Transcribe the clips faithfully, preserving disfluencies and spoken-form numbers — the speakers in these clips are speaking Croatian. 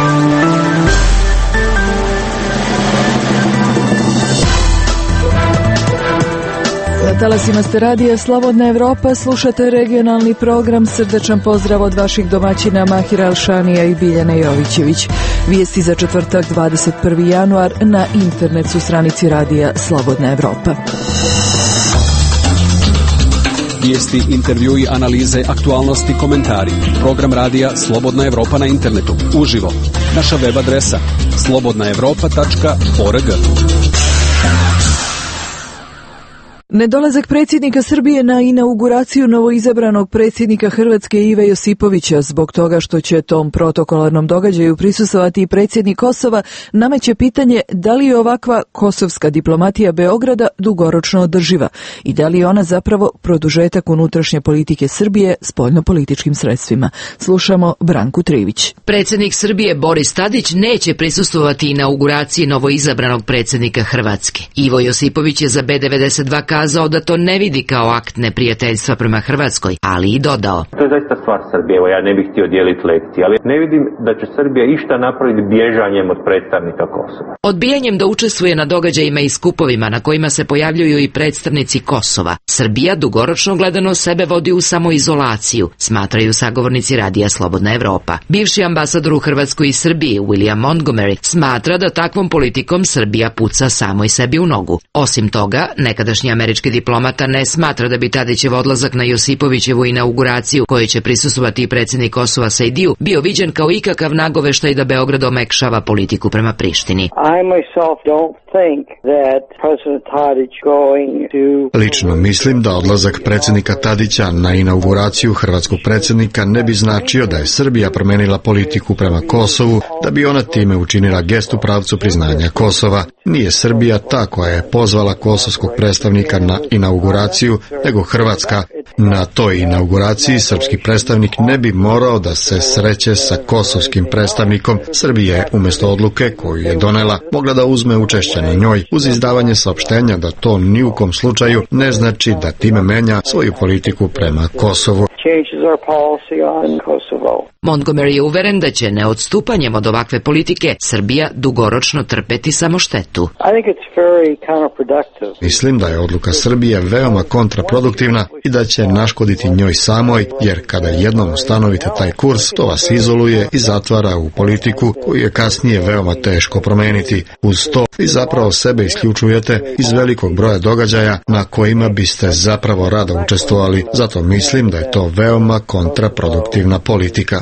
Na talasima ste radija Slobodna Evropa, slušate regionalni program. Srdečan pozdrav od vaših domaćina Mahira Alšanija i Biljane Jovićević. Vijesti za četvrtak dvadeset prvi januar na internetu stranici radija Slobodna Evropa. Vijesti, intervjui, analize, aktualnosti, komentari. Program radija Slobodna Evropa na internetu, uživo. Naša web adresa slobodna evropa tačka org. Nedolazak predsjednika Srbije na inauguraciju novoizabranog predsjednika Hrvatske Ive Josipovića zbog toga što će tom protokolarnom događaju prisustvovati i predsjednik Kosova nameće pitanje da li je ovakva kosovska diplomatija Beograda dugoročno održiva i da li je ona zapravo produžetak unutrašnje politike Srbije spoljnopolitičkim sredstvima. Slušamo Branku Trivić. Predsjednik Srbije Boris Tadić neće prisustvovati inauguraciji novoizabranog predsjednika Hrvatske. Ivo Josipović je za B devedeset dva kazao da to ne vidi kao akt neprijateljstva prema Hrvatskoj, ali i dodao: To je zaista stvar Srbije, evo ja ne bih htio dijeliti lekcije, ali ne vidim da će Srbija išta napraviti bježanjem od predstavnika Kosova. Odbijanjem da učestvuje na događajima i skupovima na kojima se pojavljuju i predstavnici Kosova, Srbija dugoročno gledano sebe vodi u samoizolaciju, smatraju sagovornici radija Slobodna Evropa. Bivši ambasador u Hrvatskoj i Srbiji, William Montgomery, smatra da takvom politikom Srbija puca samoj sebi u nogu. Osim toga, nekadašnji američki diplomata ne smatra da bi Tadićev odlazak na Josipovićevu inauguraciju, kojoj će prisustvovati i predsjednik Kosova Sejdiju, bio viđen kao ikakav nagoveštaj da Beograd omekšava politiku prema Prištini. I myself don't think that President Tadić going to... Lično mislim da odlazak predsjednika Tadića na inauguraciju hrvatskog predsjednika ne bi značio da je Srbija promenila politiku prema Kosovu, da bi ona time učinila gest u pravcu priznanja Kosova. Nije Srbija ta koja je pozvala kosovskog predstavnika na inauguraciju, nego Hrvatska. Na toj inauguraciji srpski predstavnik ne bi morao da se sreće sa kosovskim predstavnikom. Srbija je umjesto odluke koju je donela mogla da uzme učešće na njoj uz izdavanje saopštenja da to ni u kom slučaju ne znači da time menja svoju politiku prema Kosovu. Montgomery je uveren da će neodstupanjem od ovakve politike Srbija dugoročno trpeti samo štetu. Mislim da je odluka Srbije veoma kontraproduktivna i da će naškoditi njoj samoj, jer kada jednom ustanovite taj kurs, to vas izoluje i zatvara u politiku koju je kasnije veoma teško promeniti. Uz to vi zapravo sebe isključujete iz velikog broja događaja na kojima biste zapravo rado učestvovali. Zato mislim da je to veoma kontraproduktivna politika.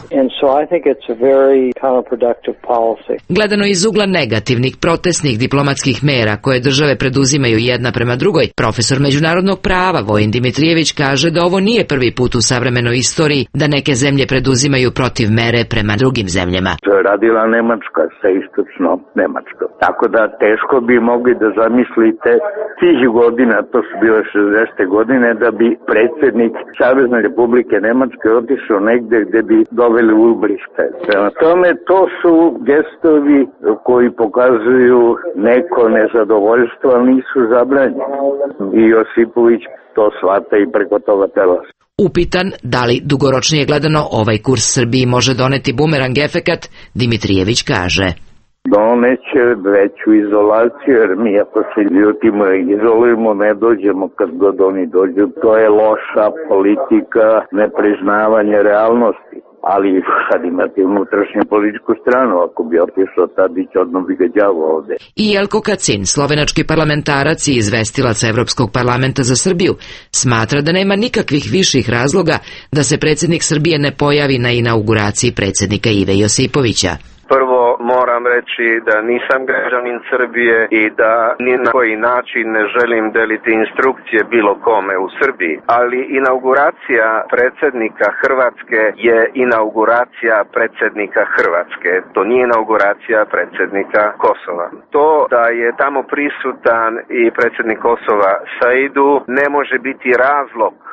Gledano iz ugla negativnih protestnih diplomatskih mera koje države preduzimaju jedna prema drugoj, profesor međunarodnog prava Vojin Dimitrijević kaže da ovo nije prvi put u savremenoj istoriji da neke zemlje preduzimaju protiv mere prema drugim zemljama. To je radila Nemačka sa istočno Nemačkom. Tako da teško bi mogli da zamislite tih godina, to su bile šezdesete godine, da bi predsjednik Savezne Republike Nemačke otišao negde gde bi doveli Ulbrichta. Prema tome, to su gestovi koji pokazuju neko nezadovoljstvo, ali nisu zabranjeni. I Josipović to shvata i preko toga tela. Upitan da li dugoročnije gledano ovaj kurs Srbiji može doneti bumerang efekat, Dimitrijević kaže: Doneće veću izolaciju, jer mi ako se ljutimo i izolujemo, ne dođemo kad god oni dođu. To je loša politika nepriznavanja realnosti. Ali sad imate unutrašnju političku stranu, ako bi otišao Tadić, odmah bi ga đavo ovde. I Jelko Kacin, slovenački parlamentarac i izvestilac Evropskog parlamenta za Srbiju, smatra da nema nikakvih viših razloga da se predsjednik Srbije ne pojavi na inauguraciji predsjednika Ive Josipovića. Prvo moram reći da nisam građanin Srbije i da ni na koji način ne želim deliti instrukcije bilo kome u Srbiji, ali inauguracija predsjednika Hrvatske je inauguracija predsjednika Hrvatske. To nije inauguracija predsjednika Kosova. To da je tamo prisutan i predsjednik Kosova Saidu ne može biti razlog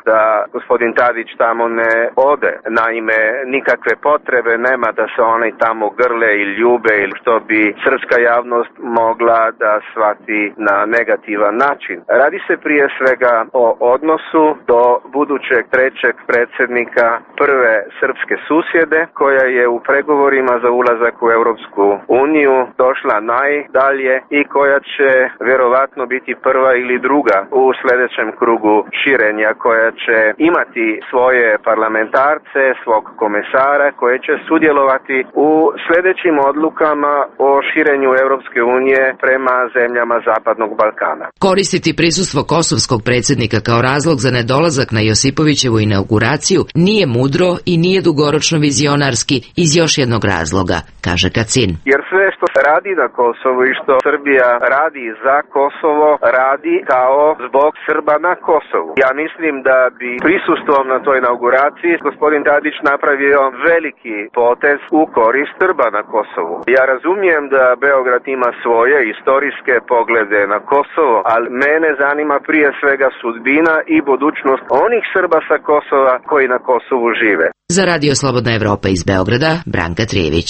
da gospodin Tadić tamo ne ode. Naime, nikakve potrebe nema da se oni tamo grle i ljube ili što bi srpska javnost mogla da shvati na negativan način. Radi se prije svega o odnosu do budućeg trećeg predsjednika prve srpske susjede koja je u pregovorima za ulazak u Europsku uniju došla najdalje i koja će vjerovatno biti prva ili druga u sljedećem krugu širenja, koja će imati svoje parlamentarce, svog komesara koje će sudjelovati u sljedećim odlukama o širenju Europske unije prema zemljama Zapadnog Balkana. Koristiti prisustvo kosovskog predsjednika kao razlog za nedolazak na Josipovićevu inauguraciju nije mudro i nije dugoročno vizionarski iz još jednog razloga, kaže Kacin. Jer sve što se radi na Kosovu i što Srbija radi za Kosovo, radi kao zbog Srba na Kosovu. Ja mislim da bi prisustvom na toj inauguraciji gospodin Tadić napravio veliki potez u korist Srba na Kosovu. Ja razumijem da Beograd ima svoje istorijske poglede na Kosovo, ali mene zanima prije svega sudbina i budućnost onih Srba sa Kosova koji na Kosovu žive. Za Radio Slobodna Evropa iz Beograda, Branka Trijević.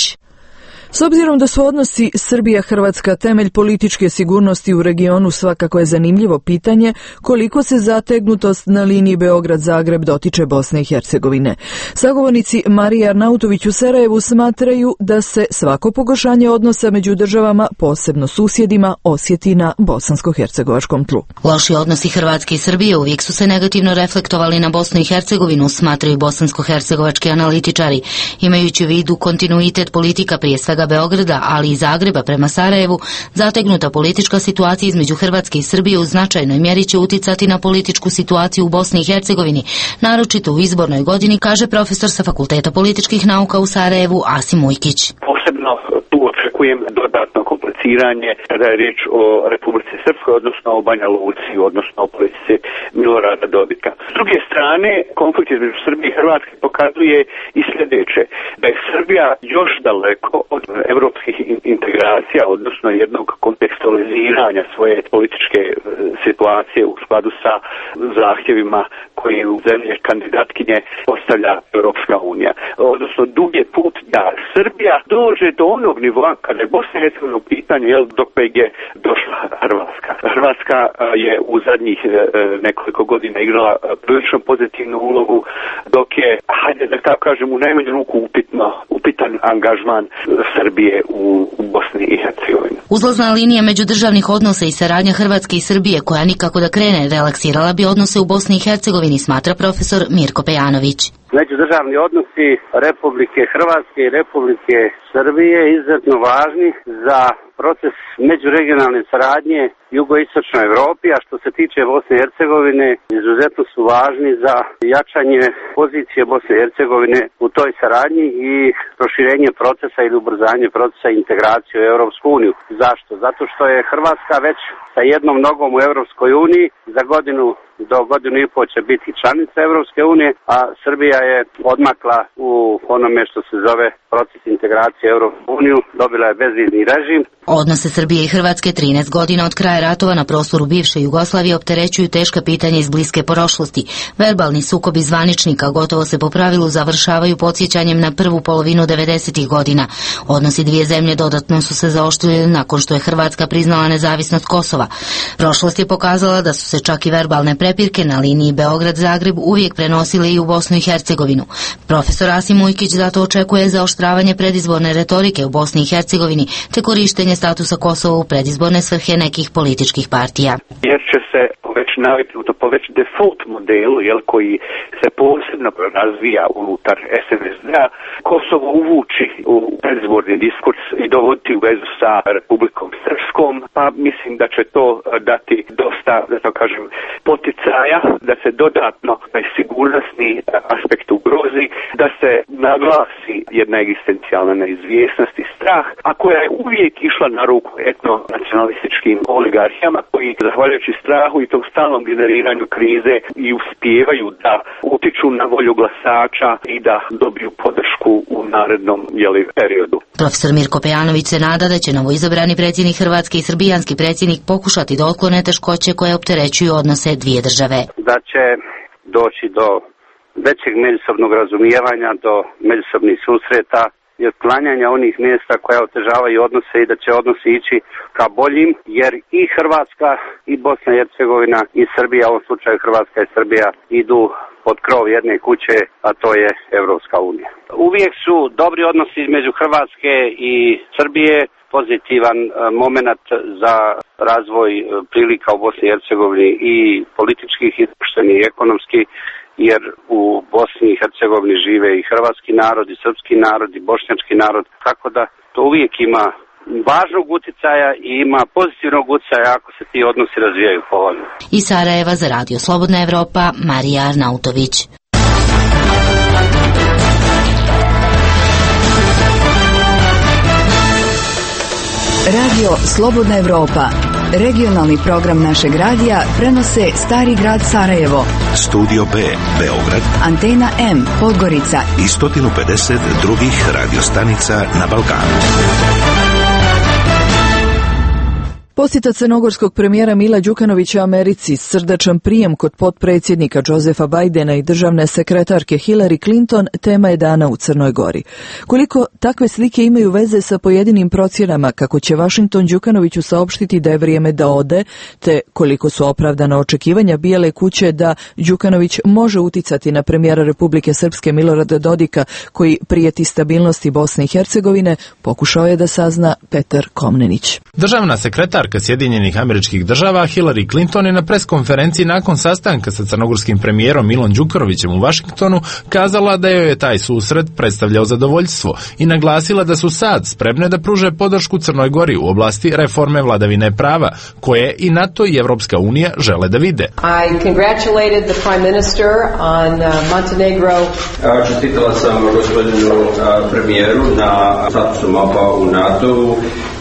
S obzirom da su odnosi Srbija-Hrvatska temelj političke sigurnosti u regionu, svakako je zanimljivo pitanje koliko se zategnutost na liniji Beograd-Zagreb dotiče Bosne i Hercegovine. Sagovornici Marija Arnautović u Sarajevu smatraju da se svako pogoršanje odnosa među državama, posebno susjedima, osjeti na bosansko-hercegovačkom tlu. Loši odnosi Hrvatske i Srbije uvijek su se negativno reflektovali na Bosnu i Hercegovinu, smatraju bosansko-hercegovački analitičari, imajući u vidu kontinuitet politika prije svega Beograda, ali i Zagreba prema Sarajevu. Zategnuta politička situacija između Hrvatske i Srbije u značajnoj mjeri će uticati na političku situaciju u Bosni i Hercegovini, naročito u izbornoj godini, kaže profesor sa Fakulteta političkih nauka u Sarajevu Asim Ujkić. Posebno tu očekujem dodatno kompliciranje kada je riječ o Republici Srpskoj, odnosno o Banja Luci, odnosno o politici Milorada Dodika. S druge strane, konflikt između Srbije i Hrvatske pokazuje i sljedeće, da je Srbija još daleko od evropskih integracija, odnosno jednog kontekstualiziranja svoje političke situacije u skladu sa zahtjevima koji u zemlje kandidatkinje postavlja Europska unija. Odnosno, dug je put da Srbija dođe do onog nivoa kada je Bosna i Hercegovina u pitanju, jel, dok je došla Hrvatska. Hrvatska je u zadnjih nekoliko godina igrala prilično pozitivnu ulogu, dok je, hajde da tako kažem, u najmanju ruku upitno, upitan angažman Srbije u, u Bosni i Hercegovini. Uzlazna linija međudržavnih odnosa i saradnja Hrvatske i Srbije, koja nikako da krene, relaksirala bi odnose u Bosni i Hercegovini, smatra profesor Mirko Pejanović. Međudržavni odnosi Republike Hrvatske i Republike Srbije izuzetno važni za proces međuregionalne saradnje jugoistočnoj Europi, a što se tiče Bosne i Hercegovine, izuzetno su važni za jačanje pozicije Bosne i Hercegovine u toj saradnji i proširenje procesa ili ubrzanje procesa integracije u Europsku uniju. Zašto? Zato što je Hrvatska već sa jednom nogom u Europskoj uniji, za godinu do godinu i pol će biti članica Europske unije, a Srbija je odmakla u onome što se zove proces integracije u Europsku uniju, dobila je bezvizni režim. Odnose Srbije i Hrvatske trinaest godina od kraja ratova na prostoru bivše Jugoslavije opterećuju teška pitanja iz bliske prošlosti. Verbalni sukobi zvaničnika gotovo se po pravilu završavaju podsjećanjem na prvu polovinu devedesetih godina. Odnosi dvije zemlje dodatno su se zaoštrili nakon što je Hrvatska priznala nezavisnost Kosova. Prošlost je pokazala da su se čak i verbalne prepirke na liniji Beograd-Zagreb uvijek prenosile i u Bosnu i Hercegovinu. Profesor Asim Ujkić zato očekuje zaoštravanje predizborne retorike u Bosni i Hercegovini te korištenje statusa Kosova u predizborne svrhe nekih političkih partija. Jer će se već naviknuto po već default modelu, jel, koji se posebno razvija unutar es en es de-a, Kosovo uvući u predizborni diskurs i dovoditi u vezu sa Republikom Srpskom, pa mislim da će to dati dosta, da to kažem, poticaja da se dodatno taj sigurnosni aspekt ugrozi, da se naglasi jedna egzistencijalna neizvjesnost i strah, a koja je uvijek išla na ruku etno-nacionalističkim oligarhijama koji, zahvaljujući strahu i tom stalnom generiranju krize, i uspijevaju da utiču na volju glasača i da dobiju podršku u narednom, jeli, periodu. Profesor Mirko Pejanović se nada da će novoizabrani predsjednik Hrvatske i srbijanski predsjednik pokušati da otklone teškoće koje opterećuju odnose dvije države. Da će doći do većeg međusobnog razumijevanja, do međusobnih susreta i otklanjanja onih mjesta koja otežavaju odnose i da će odnosi ići ka boljim, jer i Hrvatska i Bosna i Hercegovina i Srbija, u ovom slučaju Hrvatska i Srbija, idu pod krov jedne kuće, a to je Evropska unija. Uvijek su dobri odnosi između Hrvatske i Srbije pozitivan moment za razvoj prilika u Bosni i Hercegovini i političkih, i društvenih, i ekonomskih, jer u Bosni i Hercegovini žive i hrvatski narod, i srpski narod, i bošnjački narod, tako da to uvijek ima važnog utjecaja i ima pozitivnog utjecaja ako se ti odnosi razvijaju povoljno. Iz Sarajeva za Radio Slobodna Evropa, Marija Arnautović. Radio Slobodna Evropa, regionalni program našeg radija, prenose Stari grad Sarajevo, Studio B, Beograd, Antena M, Podgorica i sto pedeset drugih radiostanica na Balkanu. Posjeta crnogorskog premijera Mila Đukanovića Americi, srdačan prijem kod potpredsjednika Josefa Bajdena i državne sekretarke Hillary Clinton tema je dana u Crnoj Gori. Koliko takve slike imaju veze sa pojedinim procjenama kako će Washington Đukanoviću saopštiti da je vrijeme da ode, te koliko su opravdana očekivanja Bijele kuće da Đukanović može uticati na premijera Republike Srpske Milorada Dodika koji prijeti stabilnosti Bosne i Hercegovine, pokušao je da sazna Petar Komnenić. Državna sekretarka Sjedinjenih Američkih Država Hillary Clinton je na preskonferenciji nakon sastanka sa crnogorskim premijerom Milom Đukanovićem u Vašingtonu kazala da joj je taj susret predstavljao zadovoljstvo i naglasila da su sad spremne da pruže podršku Crnoj Gori u oblasti reforme vladavine prava, koje i NATO i Evropska unija žele da vide. I congratulated the Prime Minister on uh, Montenegro. Čestitala sam gospodinu premijeru na statusu mapa u NATO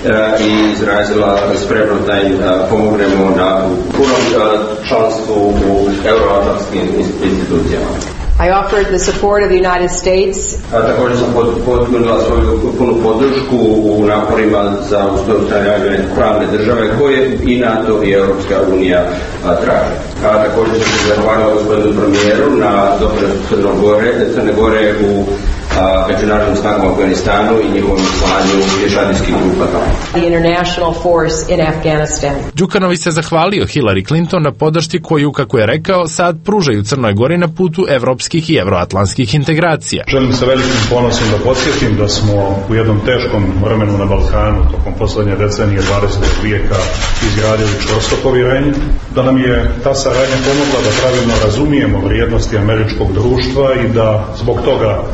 i izrazila spremnost da im pomognemo na punom članstvu u euroatlantskim institucijama. I offered the support of the United States. Također sam potpunila svoju punu podršku u naporima za uspostavljanje pravne države koje i NATO i Europska unija traže. Također sam se zahvalila gospodinu premijeru na doprinosu Crne Gore, Crne Gore u međunarodnim snagama u Afganistanu i njihovom slanju pješadijskih grupa. The international force in Afghanistan. Đukanović se zahvalio Hillary Clinton na podršci koju, kako je rekao, sad pružaju Crnoj Gori na putu evropskih i evroatlantskih integracija. Želim sa velikim ponosom da podsjetim da smo u jednom teškom vremenu na Balkanu tokom poslednje decenije dvadesetog vijeka izgradili čvrsto povjerenje, da nam je ta saradnja pomogla da pravilno razumijemo vrijednosti američkog društva i da zbog toga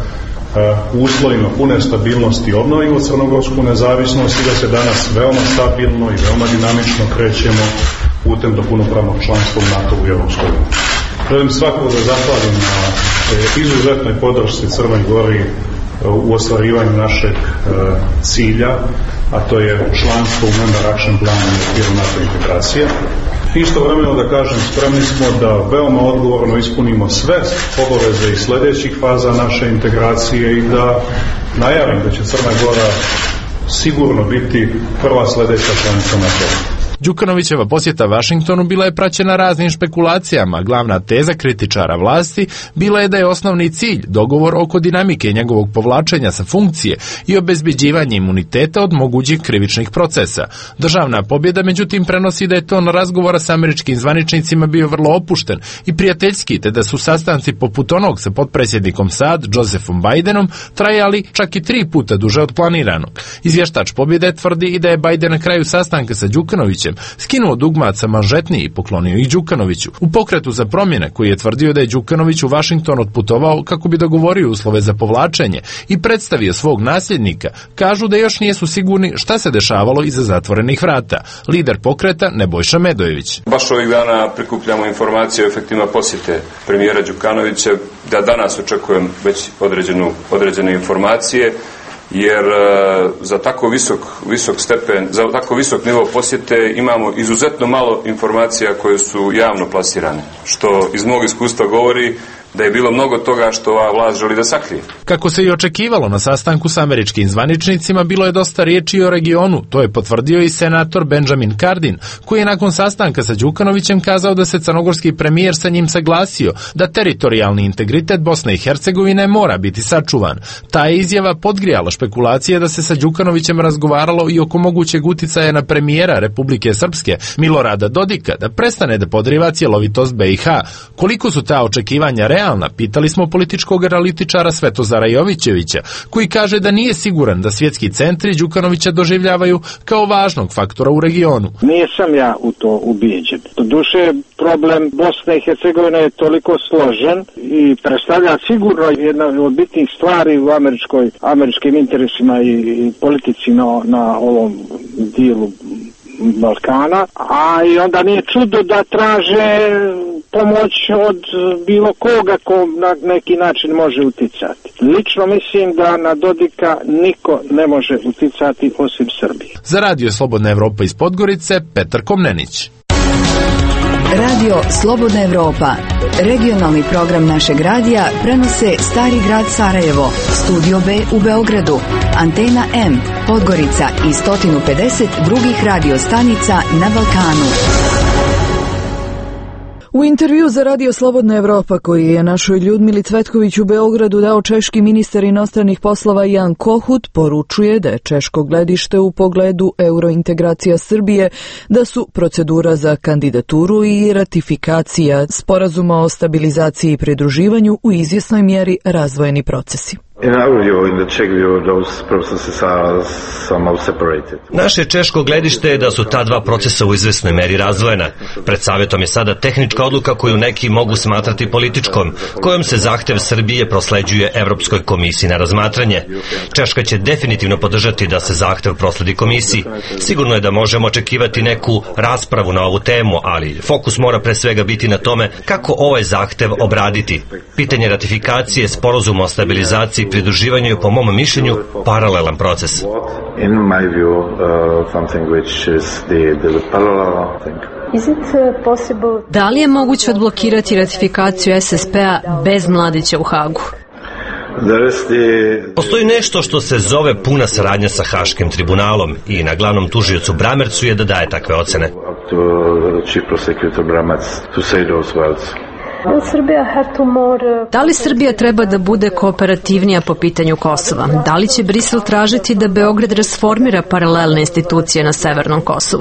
u uslovima pune stabilnosti obnovimo crnogorsku nezavisnost i da se danas veoma stabilno i veoma dinamično krećemo putem do punopravnog članstva u NATO u Evropskoj uniji. Želim svakako da zahvalim na izuzetnoj podršci Crnoj Gori u ostvarivanju našeg cilja, a to je članstvo u Member Action Planu u okviru NATO integracije. Istovremeno da kažem, spremni smo da veoma odgovorno ispunimo sve obaveze i sljedećih faza naše integracije i da najavim da će Crna Gora sigurno biti prva sljedeća članica NATO. Đukanovićeva posjeta Vašingtonu bila je praćena raznim špekulacijama. Glavna teza kritičara vlasti bila je da je osnovni cilj dogovor oko dinamike njegovog povlačenja sa funkcije i obezbeđivanje imuniteta od mogućih krivičnih procesa. Državna pobjeda, međutim, prenosi da je ton razgovora sa američkim zvaničnicima bio vrlo opušten i prijateljski, te da su sastanci poput onog sa potpredsjednikom sad, Josefom Bajdenom, trajali čak i tri puta duže od planiranog. Izvještač pobjede tvrdi i da je Bajden na kraju sastanka sa Đukanovićem skinuo dugmat sa manžetni i poklonio ih Đukanoviću. U pokretu za promjene, koji je tvrdio da je Đukanović u Vašington otputovao kako bi dogovorio uslove za povlačenje i predstavio svog nasljednika, kažu da još nisu sigurni šta se dešavalo iza zatvorenih vrata. Lider pokreta Nebojša Medojević. Baš ovih dana prikupljamo informacije o efektima posjete premijera Đukanovića, da danas očekujem već određenu, određene informacije, jer za tako visok, visok stepen, za tako visok nivo posjete imamo izuzetno malo informacija koje su javno plasirane, što iz mog iskustva govori da je bilo mnogo toga što ova vlast želi da sakrije. Kako se i očekivalo na sastanku sa američkim zvaničnicima, bilo je dosta riječi o regionu. To je potvrdio i senator Benjamin Cardin, koji je nakon sastanka sa Đukanovićem kazao da se crnogorski premijer sa njim saglasio da teritorijalni integritet Bosne i Hercegovine mora biti sačuvan. Ta je izjava podgrijala špekulacije da se sa Đukanovićem razgovaralo i oko mogućeg uticaja na premijera Republike Srpske Milorada Dodika da prestane da podriva cjelovitost B i H. Koliko su ta očekivanja realna, pitali smo političkog analitičara Svetozara Jovićevića, koji kaže da nije siguran da svjetski centri Đukanovića doživljavaju kao važnog faktora u regionu. Nisam ja u to ubijeđen. Doduše, problem Bosne i Hercegovine je toliko složen i predstavlja sigurno jedna od bitnih stvari u američkoj, američkim interesima i, i politici na, na ovom dijelu Balkana, a i onda nije čudo da traže pomoć od bilo koga ko na neki način može uticati. Lično mislim da na Dodika niko ne može uticati osim Srbije. Za Radio Slobodna Evropa iz Podgorice, Petar Komnenić. Radio Slobodna Evropa, regionalni program našeg radija, prenose Stari grad Sarajevo, Studio B u Beogradu, Antena M, Podgorica i sto pedeset drugih radio stanica na Balkanu. U intervju za Radio Slobodna Evropa koji je našoj Ljudmili Cvetković u Beogradu dao češki ministar inostranih poslova Jan Kohut, poručuje da je češko gledište u pogledu eurointegracija Srbije, da su procedura za kandidaturu i ratifikacija sporazuma o stabilizaciji i pridruživanju u izvjesnoj mjeri razvojeni procesi. Naše češko gledište je da su ta dva procesa u izvesnoj meri razdvojena. Pred savjetom je sada tehnička odluka koju neki mogu smatrati političkom, kojom se zahtev Srbije prosleđuje Evropskoj komisiji na razmatranje. Češka će definitivno podržati da se zahtev prosledi komisiji. Sigurno je da možemo očekivati neku raspravu na ovu temu, ali fokus mora pre svega biti na tome kako ovaj zahtev obraditi. Pitanje ratifikacije sporazuma o stabilizaciji i pridruživanju je po mom mišljenju paralelan proces. Da li je moguće odblokirati ratifikaciju S S P-a bez Mladića u Hagu? Postoji nešto što se zove puna saradnja sa Haškim tribunalom i na glavnom tužiocu Bramercu je da daje takve ocene. Da li Srbija treba da bude kooperativnija po pitanju Kosova? Da li će Brisel tražiti da Beograd rasformira paralelne institucije na Severnom Kosovu?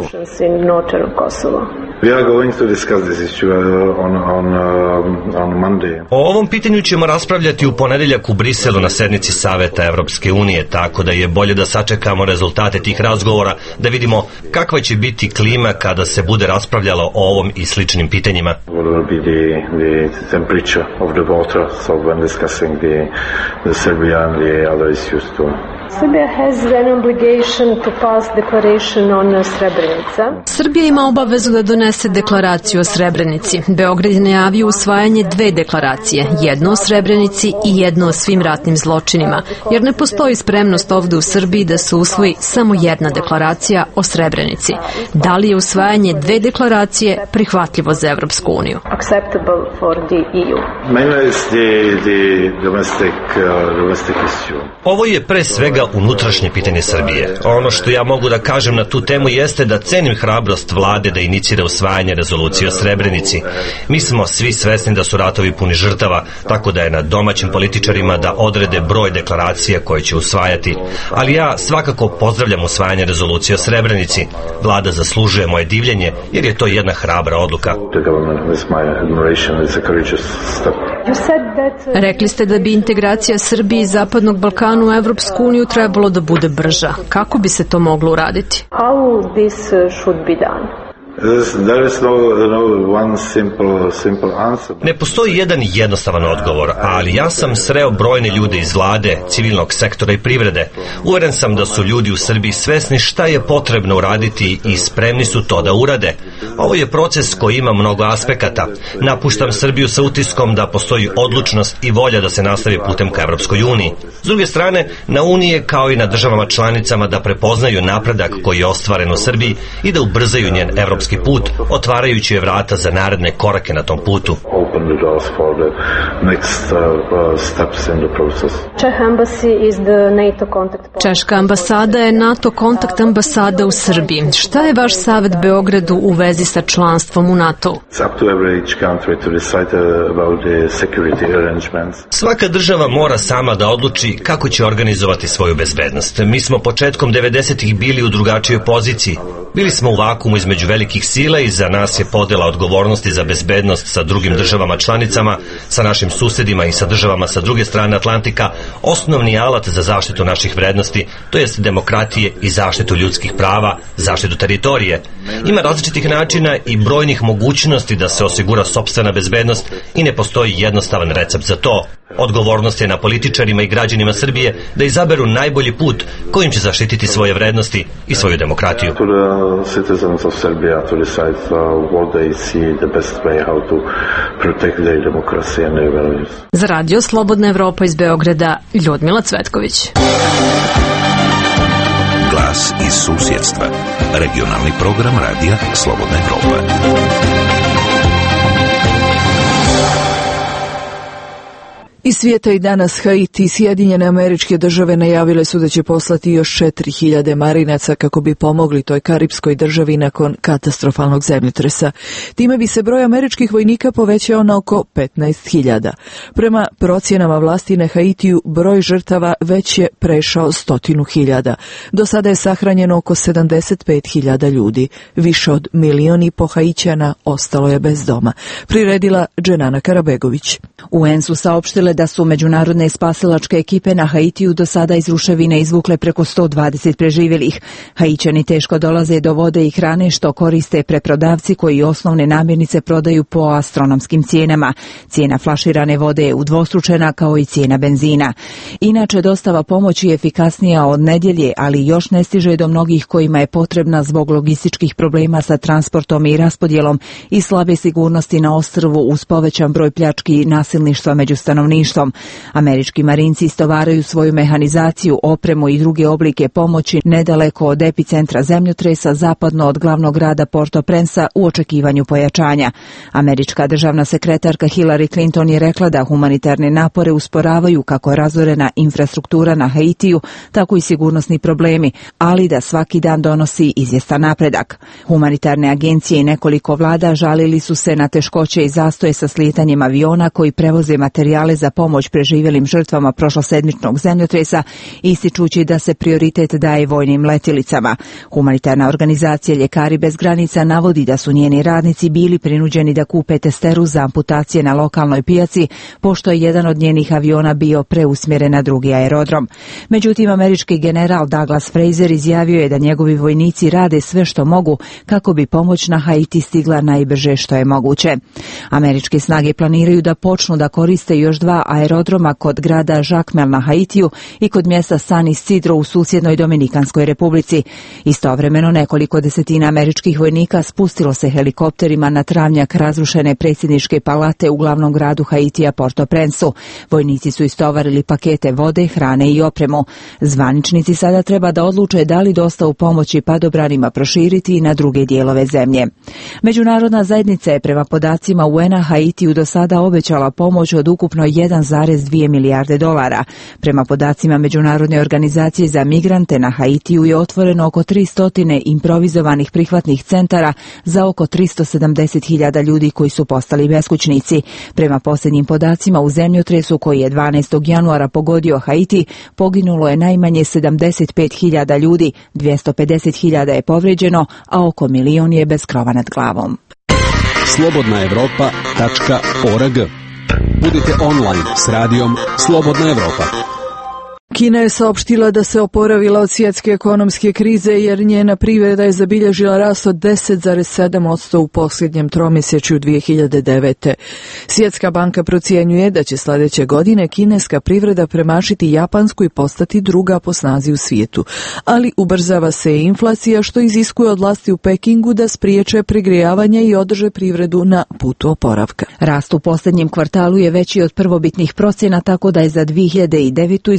O ovom pitanju ćemo raspravljati u ponedeljak u Briselu na sednici Saveta Evropske unije, tako da je bolje da sačekamo rezultate tih razgovora, da vidimo kakva će biti klima kada se bude raspravljalo o ovom i sličnim pitanjima. The temperature of the water, so when discussing the, the Serbia and the other issues too. Serbia has an obligation to pass declaration on Srebrenica. Srbija ima obavezu da donese deklaraciju o Srebrenici. Beograd je najavio usvajanje dve deklaracije, jedno o Srebrenici i jedno o svim ratnim zločinima, jer ne postoji spremnost ovde u Srbiji da se usvoji samo jedna deklaracija o Srebrenici. Da li je usvajanje dve deklaracije prihvatljivo za Evropsku uniju? Acceptable for the E U. Mainly is the, the domestic, uh, domestic issue. Ovo je pre svega unutrašnje pitanje Srbije. Ono što ja mogu da kažem na tu temu jeste da cenim hrabrost vlade da inicira usvajanje rezolucije o Srebrenici. Mi smo svi svesni da su ratovi puni žrtava, tako da je na domaćim političarima da odrede broj deklaracija koje će usvajati. Ali ja svakako pozdravljam usvajanje rezolucije o Srebrenici. Vlada zaslužuje moje divljenje jer je to jedna hrabra odluka. Rekli ste da bi integracija Srbije i Zapadnog Balkana u Evropsku uniju trebalo da bude brža. Kako bi se to moglo uraditi? How this should be done? Ne postoji jedan jednostavan odgovor, ali ja sam sreo brojne ljude iz vlade, civilnog sektora i privrede. Uveren sam da su ljudi u Srbiji svesni šta je potrebno uraditi i spremni su to da urade. Ovo je proces koji ima mnogo aspekata. Napuštam Srbiju sa utiskom da postoji odlučnost i volja da se nastavi putem ka Evropskoj uniji. S druge strane, na Unije kao i na državama članicama da prepoznaju napredak koji je ostvaren u Srbiji i da ubrzaju njen evropski put, otvarajući je vrata za naredne korake na tom putu. us for the next uh, uh, steps in the process. Czech embassy is the NATO contact point. Češka ambasada je NATO kontakt ambasada u Srbiji. Šta je vaš savjet Beogradu u vezi sa članstvom u NATO? It's up to every each country to decide uh, about the security arrangements. Svaka država mora sama da odluči kako će organizovati svoju bezbednost. Mi smo početkom devedesetih bili u drugačijoj poziciji. Bili smo u vakumu između velikih sila i za nas je podela odgovornosti za bezbednost sa drugim državama članicama, sa našim susedima i sa državama sa druge strane Atlantika osnovni alat za zaštitu naših vrednosti, to jest demokratije i zaštitu ljudskih prava, zaštitu teritorije. Ima različitih načina i brojnih mogućnosti da se osigura sopstvena bezbednost i ne postoji jednostavan recept za to. Odgovornost je na političarima i građanima Srbije da izaberu najbolji put kojim će zaštititi svoje vrednosti i svoju demokratiju. To the citizens of Serbia to decide uh, what they see the best way how to protect their democracy and their values. Za radio Slobodna Evropa iz Beograda, Ljudmila Cvetković. Glas iz susjedstva. Regionalni program radija Slobodna Evropa. Iz svijeta i danas Haiti i Sjedinjene Američke Države najavile su da će poslati još četiri hiljade marinaca kako bi pomogli toj karipskoj državi nakon katastrofalnog zemljotresa. Time bi se broj američkih vojnika povećao na oko petnaest hiljada. Prema procjenama vlasti na Haitiju broj žrtava već je prešao stotinu hiljada. Do sada je sahranjeno oko sedamdeset pet hiljada ljudi. Više od milion i po Haićana ostalo je bez doma. Priredila Dženana Karabegović. U en su saopštile da su međunarodne spasilačke ekipe na Haitiju do sada iz ruševine izvukle preko sto dvadeset preživjelih. Haićani teško dolaze do vode i hrane što koriste preprodavci koji osnovne namirnice prodaju po astronomskim cijenama. Cijena flaširane vode je udvostručena kao i cijena benzina. Inače, dostava pomoći je efikasnija od nedjelje, ali još ne stiže do mnogih kojima je potrebna zbog logističkih problema sa transportom i raspodjelom i slabe sigurnosti na ostrvu uz povećan broj pljački i nasilništva među stanovništvom. Američki marinci istovaraju svoju mehanizaciju, opremu i druge oblike pomoći nedaleko od epicentra zemljotresa zapadno od glavnog grada Port-au-Prince u očekivanju pojačanja. Američka državna sekretarka Hillary Clinton je rekla da humanitarne napore usporavaju kako razorena infrastruktura na Haitiju, tako i sigurnosni problemi, ali da svaki dan donosi izvjestan napredak. Humanitarne agencije i nekoliko vlada žalili su se na teškoće i zastoje sa slijetanjem aviona koji prevoze materijale za pomoć preživjelim žrtvama prošlosedmičnog zemljotresa, ističući da se prioritet daje vojnim letjelicama. Humanitarna organizacija Ljekari bez granica navodi da su njeni radnici bili prinuđeni da kupe testeru za amputacije na lokalnoj pijaci, pošto je jedan od njenih aviona bio preusmjeren na drugi aerodrom. Međutim, američki general Douglas Fraser izjavio je da njegovi vojnici rade sve što mogu kako bi pomoć na Haiti stigla najbrže što je moguće. Američke snage planiraju da počnu da koriste još dva aerodroma kod grada Jacmel na Haitiju i kod mjesta San Isidro u susjednoj Dominikanskoj republici. Istovremeno nekoliko desetina američkih vojnika spustilo se helikopterima na travnjak razrušene predsjedničke palate u glavnom gradu Haitija Port-au-Prince. Vojnici su istovarili pakete vode, hrane i opremu. Zvaničnici sada treba da odluče da li dostavu pomoći padobranima proširiti i na druge dijelove zemlje. Međunarodna zajednica je prema podacima U N-a Haitiju do sada obećala pomoć od ukupno jedan zarez dvije milijarde dolara. Prema podacima Međunarodne organizacije za migrante na Haitiju je otvoreno oko tristo improvizovanih prihvatnih centara za oko tristo sedamdeset hiljada ljudi koji su postali beskućnici. Prema posljednjim podacima u zemljotresu koji je dvanaestog januara pogodio Haiti, poginulo je najmanje sedamdeset pet hiljada ljudi, dvjesto pedeset hiljada je povrijeđeno, a oko milion je bez krova nad glavom. slobodna evropa tačka org. Budite online s radijom Slobodna Evropa. Kina je saopštila da se oporavila od svjetske ekonomske krize jer njena privreda je zabilježila rast od deset zarez sedam posto u posljednjem tromjesečju dvije hiljade devete. Svjetska banka procjenjuje da će sljedeće godine kineska privreda premašiti japansku i postati druga po snazi u svijetu. Ali ubrzava se i inflacija što iziskuje od vlasti u Pekingu da spriječe prigrijavanje i održe privredu na putu oporavka. Rast u posljednjem kvartalu je veći od prvobitnih procjena, tako da je za dvije hiljade devetu iznosio osam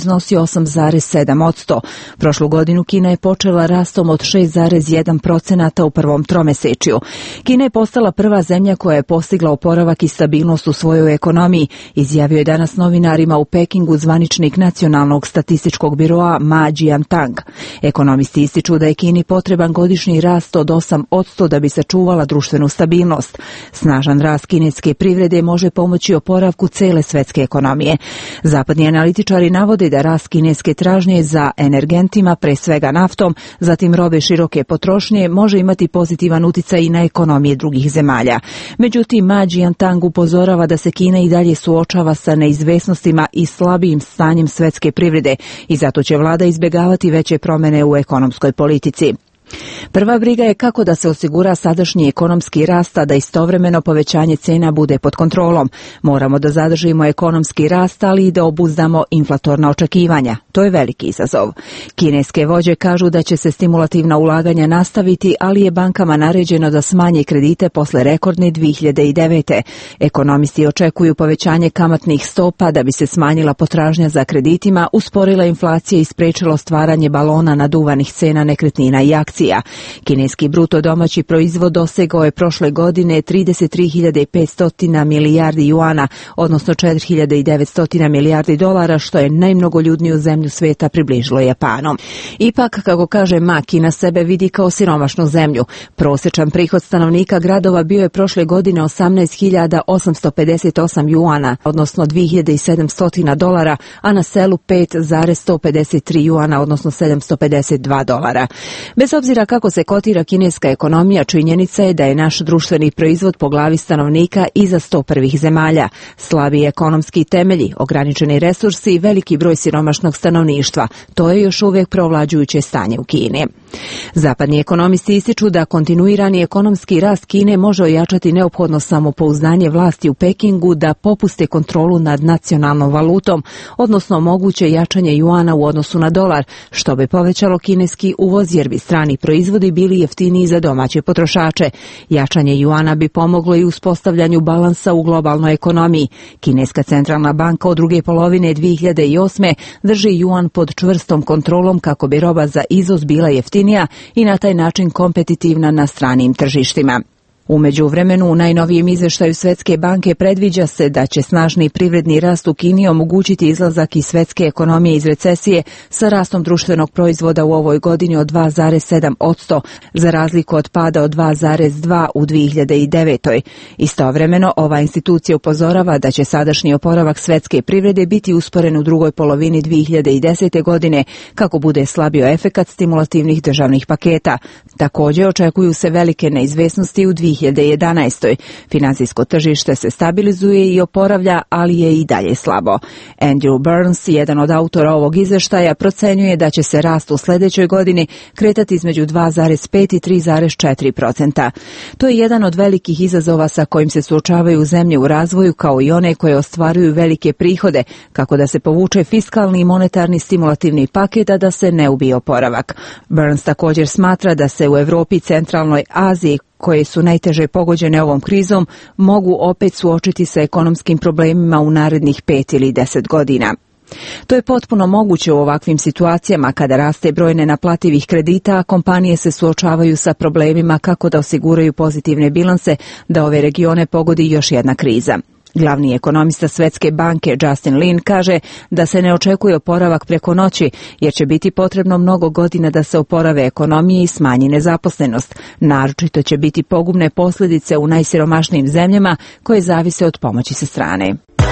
osam zarez sedam posto. Prošlu godinu Kina je počela rastom od šest zarez jedan procenata u prvom tromesečju. Kina je postala prva zemlja koja je postigla oporavak i stabilnost u svojoj ekonomiji, izjavio je danas novinarima u Pekingu zvaničnik Nacionalnog statističkog biroa Ma Jiantang. Ekonomisti ističu da je Kini potreban godišnji rast od osam posto da bi sačuvala društvenu stabilnost. Snažan rast kineske privrede može pomoći oporavku cele svetske ekonomije. Zapadni analitičari navode da rast kineske tražnje za energentima, pre svega naftom, zatim robe široke potrošnje, može imati pozitivan uticaj i na ekonomije drugih zemalja. Međutim, Ma Jiantang upozorava da se Kina i dalje suočava sa neizvesnostima i slabijim stanjem svetske privrede i zato će vlada izbjegavati veće promjene u ekonomskoj politici. Prva briga je kako da se osigura sadašnji ekonomski rast, a da istovremeno povećanje cena bude pod kontrolom. Moramo da zadržimo ekonomski rast, ali i da obuzdamo inflatorna očekivanja. To je veliki izazov. Kineske vođe kažu da će se stimulativna ulaganja nastaviti, ali je bankama naređeno da smanje kredite posle rekordne dve hiljade devete. Ekonomisti očekuju povećanje kamatnih stopa da bi se smanjila potražnja za kreditima, usporila inflacija i sprečilo stvaranje balona naduvanih cena nekretnina i akcija. Kineski bruto domaći proizvod dosegao je prošle godine trideset tri hiljade petsto milijardi juana, odnosno četiri hiljade devetsto milijardi dolara, što je najmnogoljudniju zemlju sveta približilo Japanu. Ipak, kako kaže Ma, Kina sebe vidi kao siromašnu zemlju. Prosječan prihod stanovnika gradova bio je prošle godine osamnaest hiljada osamsto pedeset osam juana, odnosno dve hiljade sedamsto dolara, a na selu pet zarez sto pedeset tri juana, odnosno sedamsto pedeset dva dolara. Bez obzira kako se kotira kineska ekonomija, činjenica je da je naš društveni proizvod po glavi stanovnika iza sto prvih zemalja. Slabi ekonomski temelji, ograničeni resursi i veliki broj siromašnog stanovništva. To je još uvijek preovlađujuće stanje u Kini. Zapadni ekonomisti ističu da kontinuirani ekonomski rast Kine može ojačati neophodno samopouzdanje vlasti u Pekingu da popuste kontrolu nad nacionalnom valutom, odnosno moguće jačanje juana u odnosu na dolar, što bi povećalo kineski uvoz jer bi strani proizvodi bili jeftiniji za domaće potrošače. Jačanje juana bi pomoglo i uspostavljanju balansa u globalnoj ekonomiji. Kineska centralna banka od druge polovine dve hiljade osme drži juan pod čvrstom kontrolom kako bi roba za izvoz bila jeftinija i na taj način kompetitivna na stranim tržištima. U međuvremenu, u najnovijem izveštaju Svetske banke predviđa se da će snažni privredni rast u Kini omogućiti izlazak iz svetske ekonomije iz recesije sa rastom društvenog proizvoda u ovoj godini od dva zarez sedam posto, za razliku od pada od dva zarez dva u dve hiljade devetoj. Istovremeno, ova institucija upozorava da će sadašnji oporavak svetske privrede biti usporen u drugoj polovini dve hiljade desete. godine, kako bude slabio efekat stimulativnih državnih paketa. Također očekuju se velike neizvesnosti u dve hiljade jedanaestoj. Finansijsko tržište se stabilizuje i oporavlja, ali je i dalje slabo. Andrew Burns, jedan od autora ovog izveštaja, procenjuje da će se rast u sljedećoj godini kretati između dva zarez pet i tri zarez četiri procenta. To je jedan od velikih izazova sa kojim se suočavaju zemlje u razvoju, kao i one koje ostvaruju velike prihode, kako da se povuče fiskalni i monetarni stimulativni paket, a da se ne ubije oporavak. Burns također smatra da se u Europi i centralnoj Aziji, koje su najteže pogođene ovom krizom, mogu opet suočiti sa ekonomskim problemima u narednih pet ili deset godina. To je potpuno moguće u ovakvim situacijama kada raste broj nenaplativih kredita, a kompanije se suočavaju sa problemima kako da osiguraju pozitivne bilanse da ove regione pogodi još jedna kriza. Glavni ekonomista Svetske banke Justin Lin kaže da se ne očekuje oporavak preko noći, jer će biti potrebno mnogo godina da se oporave ekonomije i smanji nezaposlenost. Naročito će biti pogubne posljedice u najsiromašnijim zemljama koje zavise od pomoći sa strane.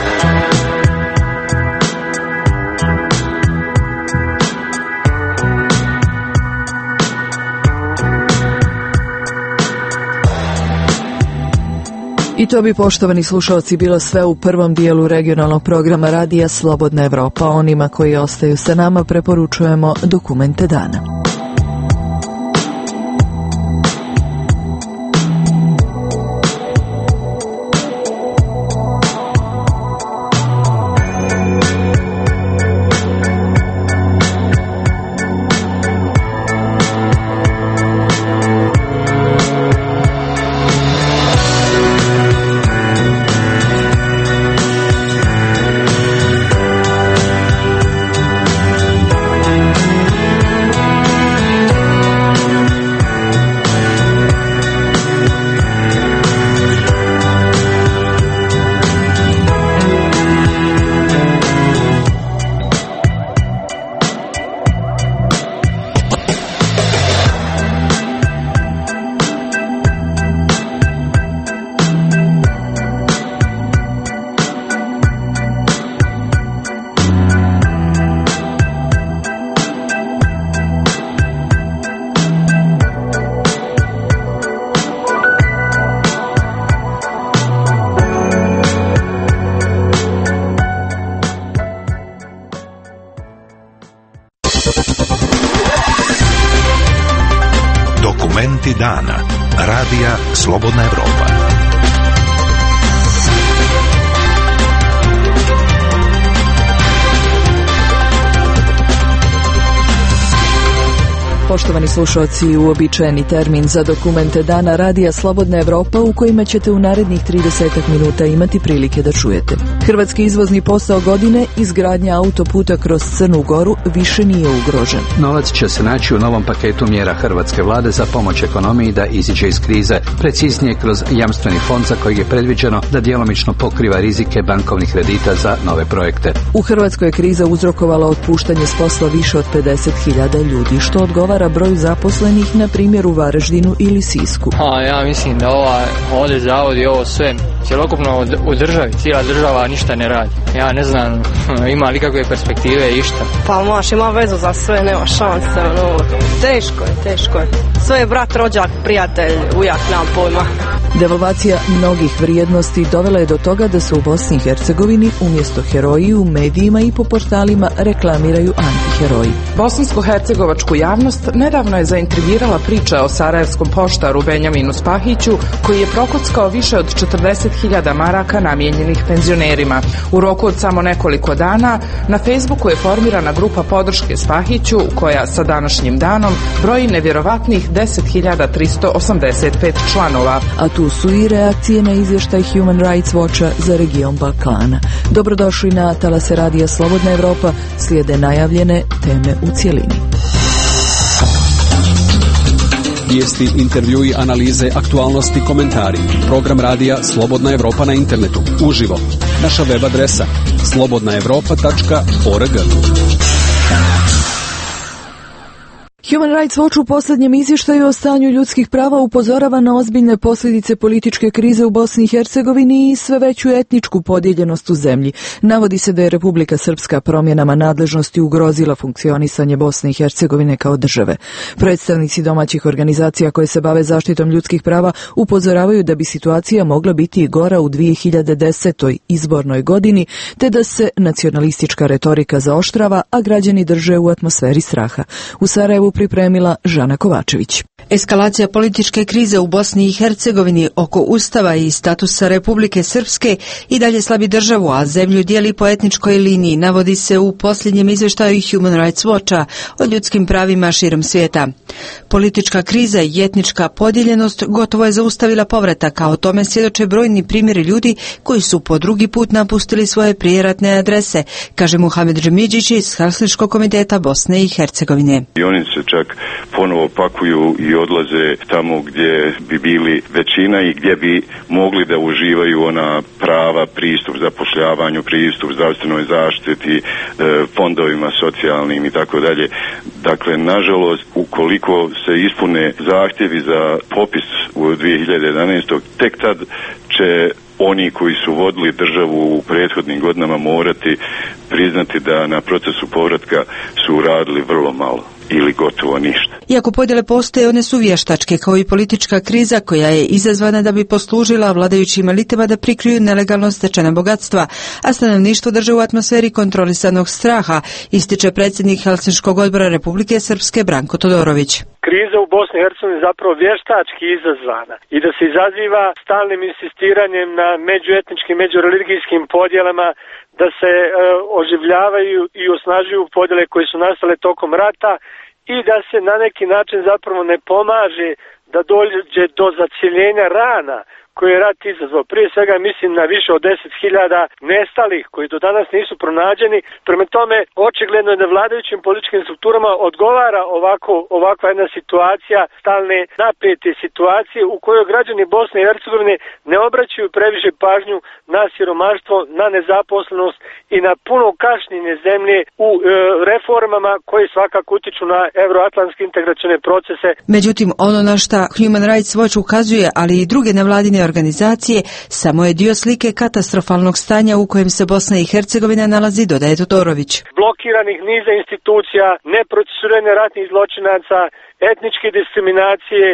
I to bi, poštovani slušalci, bilo sve u prvom dijelu regionalnog programa radija Slobodna Evropa. Onima koji ostaju sa nama preporučujemo Dokumente dana. Dokumenti dana. Radija Slobodna Evropa. Poštovani slušalci, uobičajeni termin za dokumente dana Radija Slobodna Evropa u kojima ćete u narednih trideset minuta imati prilike da čujete. Hrvatski izvozni posao godine, izgradnja autoputa kroz Crnu Goru, više nije ugrožen. Novac će se naći u novom paketu mjera hrvatske vlade za pomoć ekonomiji da iziđe iz krize, preciznije kroz jamstveni fond za kojeg je predviđeno da djelomično pokriva rizike bankovnih kredita za nove projekte. U Hrvatskoj je kriza uzrokovala otpuštanje s posla više od pedeset hiljada ljudi, što odgovara broju zaposlenih, na primjer u Varaždinu ili Sisku. A, ja mislim da ova, ovdje zavod i ovo sve, cjelokupno u državi, cijela država ništa ne radi. Ja ne znam, ima li kakve perspektive i šta. Pa moš, ima vezu za sve, nema šanse. No. Teško je, teško je. Sve je brat, rođak, prijatelj, ujak, nemam pojma. Devalvacija mnogih vrijednosti dovela je do toga da se u Bosni i Hercegovini umjesto heroji u medijima i po portalima reklamiraju antiheroji. Bosansko-hercegovačku javnost nedavno je zaintrigirala priča o sarajevskom poštaru Benjaminu Spahiću, koji je prokockao više od četrdeset hiljada maraka namijenjenih penzionerima. U roku od samo nekoliko dana na Facebooku je formirana grupa podrške Spahiću, koja sa današnjim danom broji nevjerovatnih deset hiljada tristo osamdeset pet članova. A tu su i reakcije na izvještaj Human Rights Watcha za region Balkana. Dobrodošli na talase Radija Slobodna Evropa, slijede najavljene teme u cjelini. Vijesti, intervjui, analize, aktualnosti, komentari. Program radija Slobodna Evropa na internetu. Uživo. Naša web adresa slobodna evropa tačka org. Human Rights Watch u posljednjem izvještaju o stanju ljudskih prava upozorava na ozbiljne posljedice političke krize u Bosni i Hercegovini i sve veću etničku podijeljenost u zemlji. Navodi se da je Republika Srpska promjenama nadležnosti ugrozila funkcionisanje Bosne i Hercegovine kao države. Predstavnici domaćih organizacija koje se bave zaštitom ljudskih prava upozoravaju da bi situacija mogla biti i gora u dvije hiljade desetoj izbornoj godini, te da se nacionalistička retorika zaoštrava, a građani drže u atmosferi straha. U Sarajevu pripremila Žana Kovačević. Eskalacija političke krize u Bosni i Hercegovini oko Ustava i statusa Republike Srpske i dalje slabi državu, a zemlju dijeli po etničkoj liniji, navodi se u posljednjem izvještaju Human Rights Watcha o ljudskim pravima širom svijeta. Politička kriza i etnička podijeljenost gotovo je zaustavila povratak, a o tome svjedoče brojni primjeri ljudi koji su po drugi put napustili svoje prijeratne adrese, kaže Muhamed Džemidžić iz Helsinškog komiteta Bosne i Hercegovine. I oni se čak ponovo pakuju i odlaze tamo gdje bi bili većina i gdje bi mogli da uživaju ona prava, pristup zapošljavanju, pristup zdravstvenoj zaštiti, fondovima socijalnim i tako dalje. Dakle, nažalost, ukoliko se ispune zahtjevi za popis u dvije hiljade jedanaestoj. tek tad će oni koji su vodili državu u prethodnim godinama morati priznati da na procesu povratka su uradili vrlo malo ili gotovo ništa. Iako podjele postoje, one su vještačke, kao i politička kriza koja je izazvana da bi poslužila vladajućim elitama da prikriju nelegalno stečena bogatstva, a stanovništvo drže u atmosferi kontrolisanog straha, ističe predsjednik Helsinškog odbora Republike Srpske Branko Todorović. Kriza u Bosni i Hercegovini je zapravo vještački izazvana i da se izaziva stalnim insistiranjem na međuetničkim, međureligijskim podjelama, da se e, oživljavaju i osnažuju podjele koje su nastale tokom rata i da se na neki način zapravo ne pomaže da dođe do zacjeljenja rana koje je rat izazvao. Prije svega mislim na više od deset hiljada nestalih koji do danas nisu pronađeni. Prema tome, očigledno je da vladajućim političkim strukturama odgovara ovako, ovakva jedna situacija, stalne napete situacije u kojoj građani Bosne i Hercegovine ne obraćaju previše pažnju na siromaštvo, na nezaposlenost i na puno kašnjenje zemlje u e, reformama koje svakako utiču na euroatlantske integracione procese. Međutim, ono na šta Human Rights Watch ukazuje, ali i druge nevladine organizacije, samo je dio slike katastrofalnog stanja u kojem se Bosna i Hercegovina nalazi, dodaje Todorović. Blokiranih niza institucija, neprocesuiranje ratnih zločinaca etničke diskriminacije,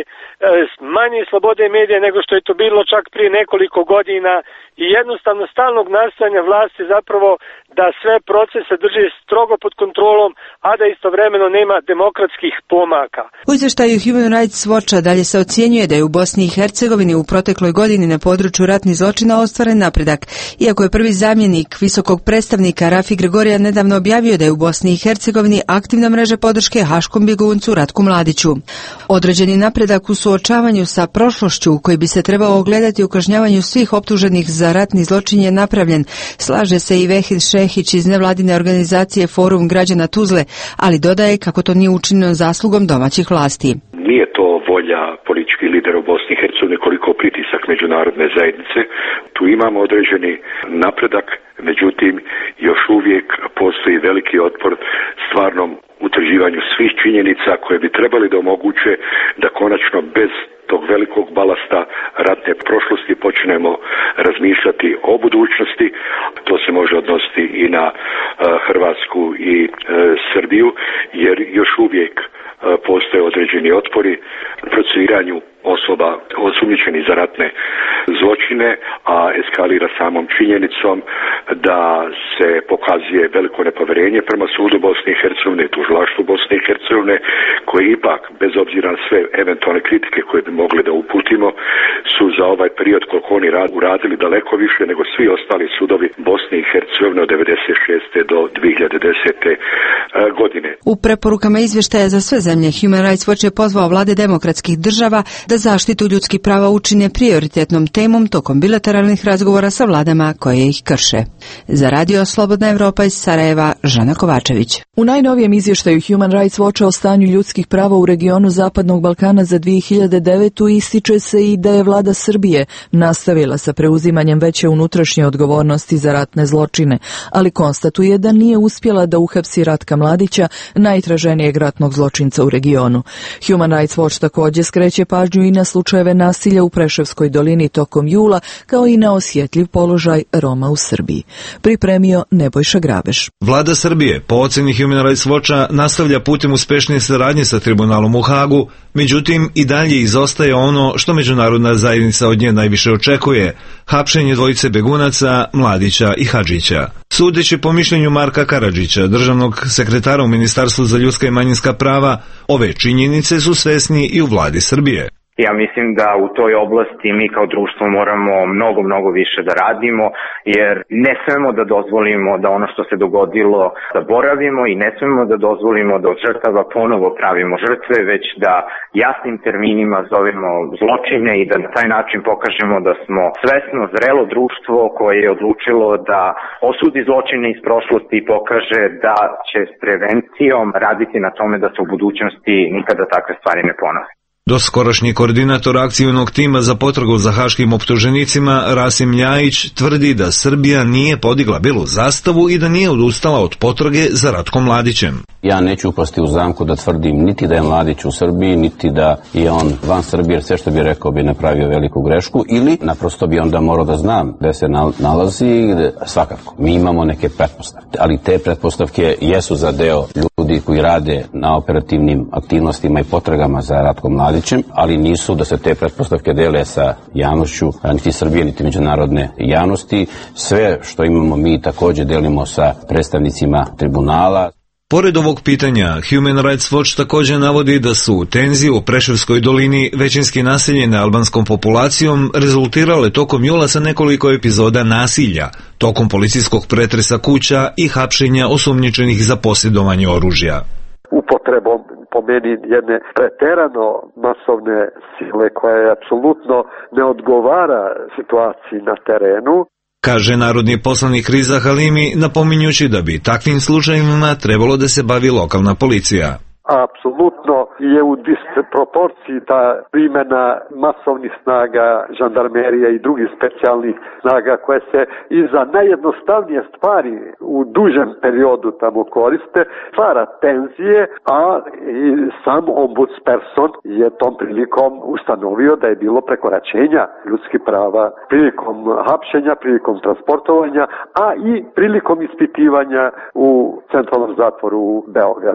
manje slobode medija nego što je to bilo čak prije nekoliko godina i jednostavno stalnog nastojanja vlasti zapravo da sve procese drži strogo pod kontrolom, a da istovremeno nema demokratskih pomaka. U izveštaju Human Rights Watcha dalje se ocjenjuje da je u Bosni i Hercegovini u protekloj godini na području ratnih zločina ostvaren napredak, iako je prvi zamjenik visokog predstavnika Rafi Gregorija nedavno objavio da je u Bosni i Hercegovini aktivna mreža podrške haškom bjeguncu Ratku Mladiću. Određeni napredak u suočavanju sa prošlošću koji bi se trebao ogledati u kažnjavanju svih optuženih za ratni zločin je napravljen, slaže se i Vehid Šehić iz nevladine organizacije Forum građana Tuzle, ali dodaje kako to nije učinjeno zaslugom domaćih vlasti. Nije to volja političkih lidera u Bosni i Hercegovini koliko pritisak međunarodne zajednice. Tu imamo određeni napredak, međutim još uvijek postoji veliki otpor stvarnom utvrđivanju svih činjenica koje bi trebali da omoguće da konačno bez tog velikog balasta ratne prošlosti počnemo razmišljati o budućnosti. To se može odnositi i na uh, Hrvatsku i uh, Srbiju, jer još uvijek uh, postoje određeni otpori procesuiranju osoba osumnjičenih za ratne zločine, a eskalira samom činjenicom da se pokazuje veliko nepovjerenje prema sudu Bosne i Hercegovine, tužilaštvu Bosne i Hercegovine, koji ipak, bez obzira na sve eventualne kritike koje bi mogli da uputimo, su za ovaj period koliko oni uradili daleko više nego svi ostali sudovi Bosne i Hercegovine od devedeset šeste do dvije hiljade desete godine. U preporukama izvještaja za sve zemlje Human Rights Watch je pozvao vlade demokratskih država da zaštitu ljudskih prava učine prioritetnom temom tokom bilateralnih razgovora sa vladama koje ih krše. Za radio Slobodna Evropa iz Sarajeva, Žana Kovačević. U najnovijem izvještaju Human Rights Watcha o stanju ljudskih prava u regionu Zapadnog Balkana za dvije hiljade devetu ističe se i da je vlada Srbije nastavila sa preuzimanjem veće unutrašnje odgovornosti za ratne zločine, ali konstatuje da nije uspjela da uhapsi Ratka Mladića, najtraženijeg ratnog zločinca u regionu. Human Rights Watch također skreće pažnju i na slučajeve nasilja u Preševskoj dolini tokom jula, kao i na osjetljiv položaj Roma u Srbiji. Pripremio Nebojša Grabeš. Vlada Srbije, po oceni Human Rights Watcha, nastavlja putem uspešnije saradnje sa tribunalom u Hagu, međutim i dalje izostaje ono što međunarodna zajednica od nje najviše očekuje, hapšenje dvojice begunaca, Mladića i Hadžića. Sudeći po mišljenju Marka Karadžića, državnog sekretara u Ministarstvu za ljudska i manjinska prava, ove činjenice su svesni i u vladi Srbije. Ja mislim da u toj oblasti mi kao društvo moramo mnogo, mnogo više da radimo, jer ne smemo da dozvolimo da ono što se dogodilo zaboravimo i ne smemo da dozvolimo da od žrtava ponovo pravimo žrtve, već da jasnim terminima zovemo zločine i da na taj način pokažemo da smo svesno, zrelo društvo koje je odlučilo da osudi zločine iz prošlosti i pokaže da će s prevencijom raditi na tome da se u budućnosti nikada takve stvari ne ponove. Doskorašnji koordinator akcijnog tima za potragu za haškim optuženicima Rasim Ljajić tvrdi da Srbija nije podigla belu zastavu i da nije odustala od potrage za Ratkom Mladićem. Ja neću upasti u zamku da tvrdim niti da je Mladić u Srbiji, niti da je on van Srbije, jer sve što bi rekao bi napravio veliku grešku, ili naprosto bi onda morao da znam gde se nalazi. Svakako, mi imamo neke pretpostavke, ali te pretpostavke jesu za deo ljudi koji rade na operativnim aktivnostima i potragama za Ratkom Mladićem, ali nisu da se te pretpostavke dele sa javnošću, niti Srbije, niti međunarodne javnosti. Sve što imamo mi također delimo sa predstavnicima tribunala. Pored ovog pitanja, Human Rights Watch također navodi da su tenzije u Preševskoj dolini većinski naseljene albanskom populacijom rezultirale tokom jula sa nekoliko epizoda nasilja, tokom policijskog pretresa kuća i hapšenja osumnjičenih za posjedovanje oružja. Upotrebom po meni jedne preterano masovne sile koja je apsolutno ne odgovara situaciji na terenu, kaže narodni poslanik Riza Halimi, napominjući da bi takvim slučajevima trebalo da se bavi lokalna policija. Apsolutno je u disproporciji ta primjena masovnih snaga, žandarmerije i drugih specijalnih snaga koje se i za najjednostavnije stvari u dužem periodu tamo koriste, stvara tenzije, a i sam ombudsperson je tom prilikom ustanovio da je bilo prekoračenja ljudskih prava prilikom hapšenja, prilikom transportovanja, a i prilikom ispitivanja u centralnom zatvoru u Beogradu.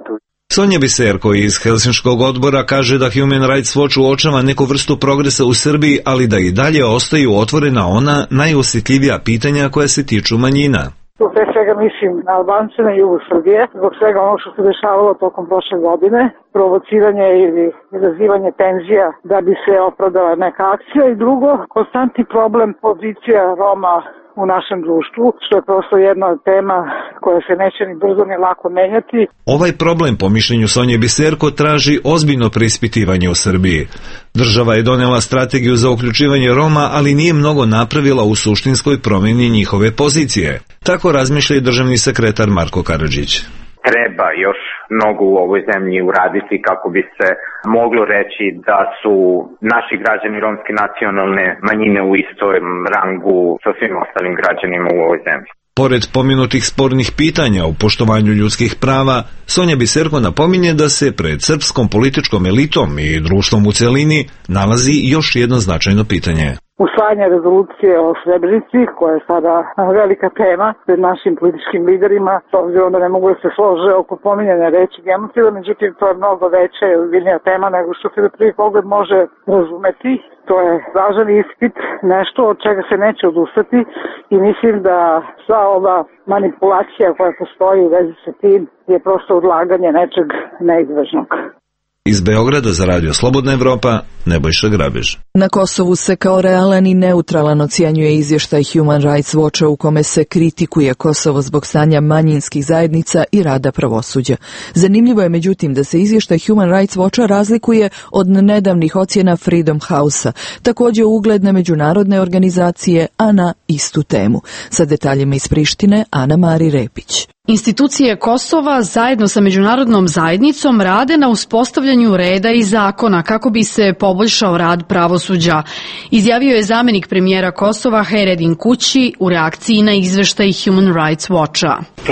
Sonja Biserko iz Helsinškog odbora kaže da Human Rights Watch uočava neku vrstu progresa u Srbiji, ali da i dalje ostaju otvorena ona najosjetljivija pitanja koja se tiču manjina. Tu pre svega mislim na Albance na jugu Srbije, zbog svega ono što se dešavalo tokom prošle godine, provociranje ili izazivanje tenzija da bi se opravdala neka akcija, i drugo, konstantni problem pozicija Roma u našem društvu, što je prosto jedna tema koja se neće ni brzo ni lako menjati. Ovaj problem, po mišljenju Sonje Biserko, traži ozbiljno preispitivanje u Srbiji. Država je donela strategiju za uključivanje Roma, ali nije mnogo napravila u suštinskoj promjeni njihove pozicije. Tako razmišlja i državni sekretar Marko Karadžić. Treba još mnogo u ovoj zemlji uraditi kako bi se moglo reći da su naši građani romske nacionalne manjine u istom rangu sa svim ostalim građanima u ovoj zemlji. Pored pomenutih spornih pitanja u poštovanju ljudskih prava, Sonja Biserko napominje da se pred srpskom političkom elitom i društvom u celini nalazi još jedno značajno pitanje. Usvajanje rezolucije o Srebrenici, koja je sada velika tema pred našim političkim liderima, s obzirom da ne mogu da se slože oko pominjanja reči genocida, međutim to je mnogo veća i ozbiljnija tema nego što se na prvi pogled može razumeti. To je važan ispit, nešto od čega se neće odustati, i mislim da sva ova manipulacija koja postoji u vezi sa tim je prosto odlaganje nečeg neizvežnog. Iz Beograda za Radio Slobodna Evropa, Nebojša Grabež. Na Kosovu se kao realan i neutralan ocjenjuje izvještaj Human Rights Watcha u kome se kritikuje Kosovo zbog stanja manjinskih zajednica i rada pravosuđa. Zanimljivo je međutim da se izvještaj Human Rights Watcha razlikuje od nedavnih ocjena Freedom House-a, također ugledne međunarodne organizacije, a na istu temu. Sa detaljima iz Prištine, Ana Mari Repić. Institucije Kosova zajedno sa međunarodnom zajednicom rade na uspostavljanju reda i zakona kako bi se poboljšao rad pravosuđa, izjavio je zamjenik premijera Kosova Hayreddin Kući u reakciji na izveštaj Human Rights Watcha.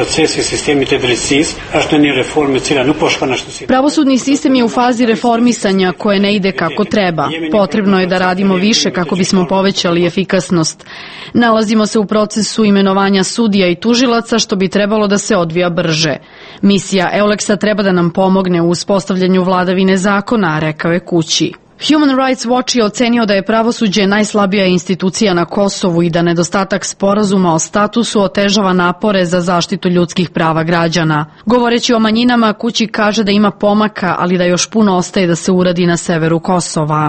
Pravosudni sistem je u fazi reformisanja koje ne ide kako treba. Potrebno je da radimo više kako bismo povećali efikasnost. Nalazimo se u procesu imenovanja sudija i tužilaca, što bi trebalo da se odvija brže. Misija Euleksa treba da nam pomogne u uspostavljanju vladavine zakona, rekao je Kući. Human Rights Watch je ocenio da je pravosuđe najslabija institucija na Kosovu i da nedostatak sporazuma o statusu otežava napore za zaštitu ljudskih prava građana. Govoreći o manjinama, Kući kaže da ima pomaka, ali da još puno ostaje da se uradi na severu Kosova.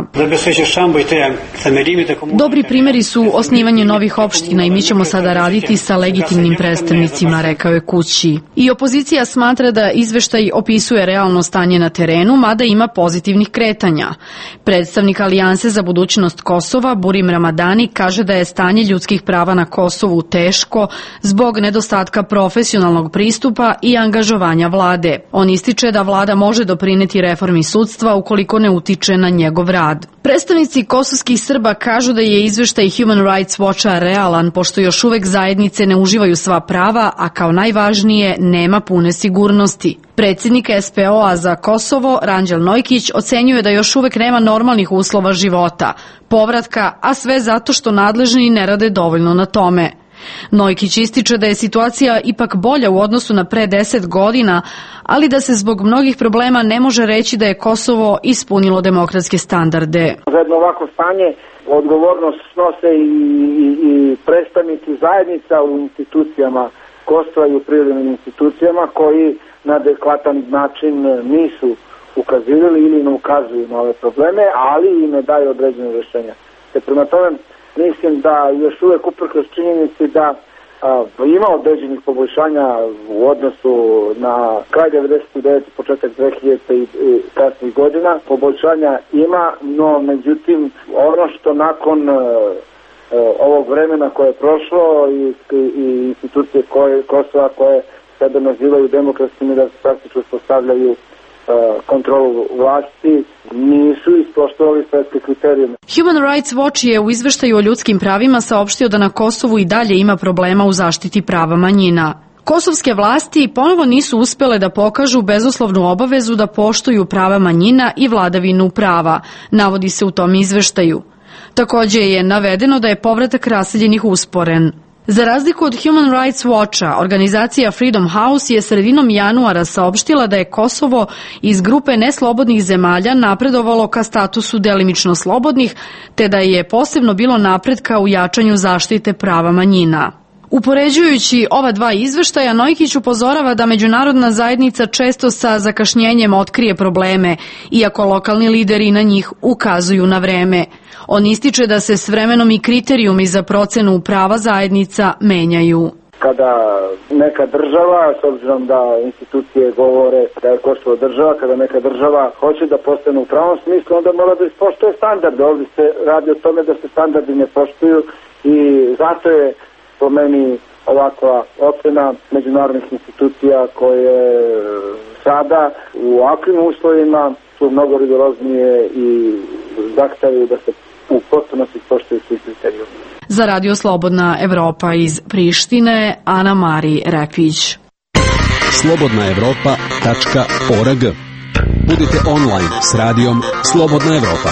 Dobri primjeri su osnivanje novih opština i mi ćemo sada raditi sa legitimnim predstavnicima, rekao je Kući. I opozicija smatra da izveštaj opisuje realno stanje na terenu, mada ima pozitivnih kretanja. Predstavnik Alijanse za budućnost Kosova, Burim Ramadani, kaže da je stanje ljudskih prava na Kosovu teško zbog nedostatka profesionalnog pristupa i angažovanja vlade. On ističe da vlada može doprineti reformi sudstva ukoliko ne utiče na njegov rad. Predstavnici kosovskih Srba kažu da je izveštaj Human Rights Watcha realan, pošto još uvek zajednice ne uživaju sva prava, a kao najvažnije nema pune sigurnosti. Predsjednik S P O-a za Kosovo, Ranđel Nojkić, ocenjuje da još uvek nema normalnih uslova života, povratka, a sve zato što nadležni ne rade dovoljno na tome. Nojkić ističe da je situacija ipak bolja u odnosu na pre deset godina, ali da se zbog mnogih problema ne može reći da je Kosovo ispunilo demokratske standarde. Za jedno ovako stanje odgovornost snose i, i, i predstavnici zajednica u institucijama Kosova i u privremenim institucijama koji na adekvatan način nisu ukazivali ili ne ukazuju na ove probleme, ali i ne daju određene rješenja. Te prema tome mislim da još uvijek uprkos činjenici da a, ima određenih poboljšanja u odnosu na kraj devedeset devete. početak dve hiljadite. i, i kasnih godina. Poboljšanja ima, no međutim ono što nakon a, a, ovog vremena koje je prošlo i, i, i institucije koje, Kosova koje sebe nazivaju demokratskim i da praktično postavljaju kontrolu vlasti, nisu ispoštovali svetske kriterijume. Human Rights Watch je u izveštaju o ljudskim pravima saopštio da na Kosovu i dalje ima problema u zaštiti prava manjina. Kosovske vlasti ponovo nisu uspele da pokažu bezuslovnu obavezu da poštuju prava manjina i vladavinu prava, navodi se u tom izveštaju. Također je navedeno da je povratak raseljenih usporen. Za razliku od Human Rights Watcha, organizacija Freedom House je sredinom januara saopštila da je Kosovo iz grupe neslobodnih zemalja napredovalo ka statusu delimično slobodnih, te da je posebno bilo napretka u jačanju zaštite prava manjina. Upoređujući ova dva izveštaja, Nojkić upozorava da međunarodna zajednica često sa zakašnjenjem otkrije probleme, iako lokalni lideri na njih ukazuju na vreme. On ističe da se s vremenom i kriterijumi za procenu prava zajednica menjaju. Kada neka država, s obzirom da institucije govore da je Kosovo država, kada neka država hoće da postane u pravom smislu, onda mora da ispoštuje standarde. Ovdje se radi o tome da se standardi ne poštuju i zato je po meni ovakva ocena međunarodnih institucija koje sada u ovakvim uslovima su mnogo rigoroznije i zahtevaju da se u potpunosti poštuju svi kriterijumi. Za Radio Slobodna Evropa iz Prištine, Ana Mari Rekvić. slobodna evropa tačka org. Budite online s radijom Slobodna Evropa.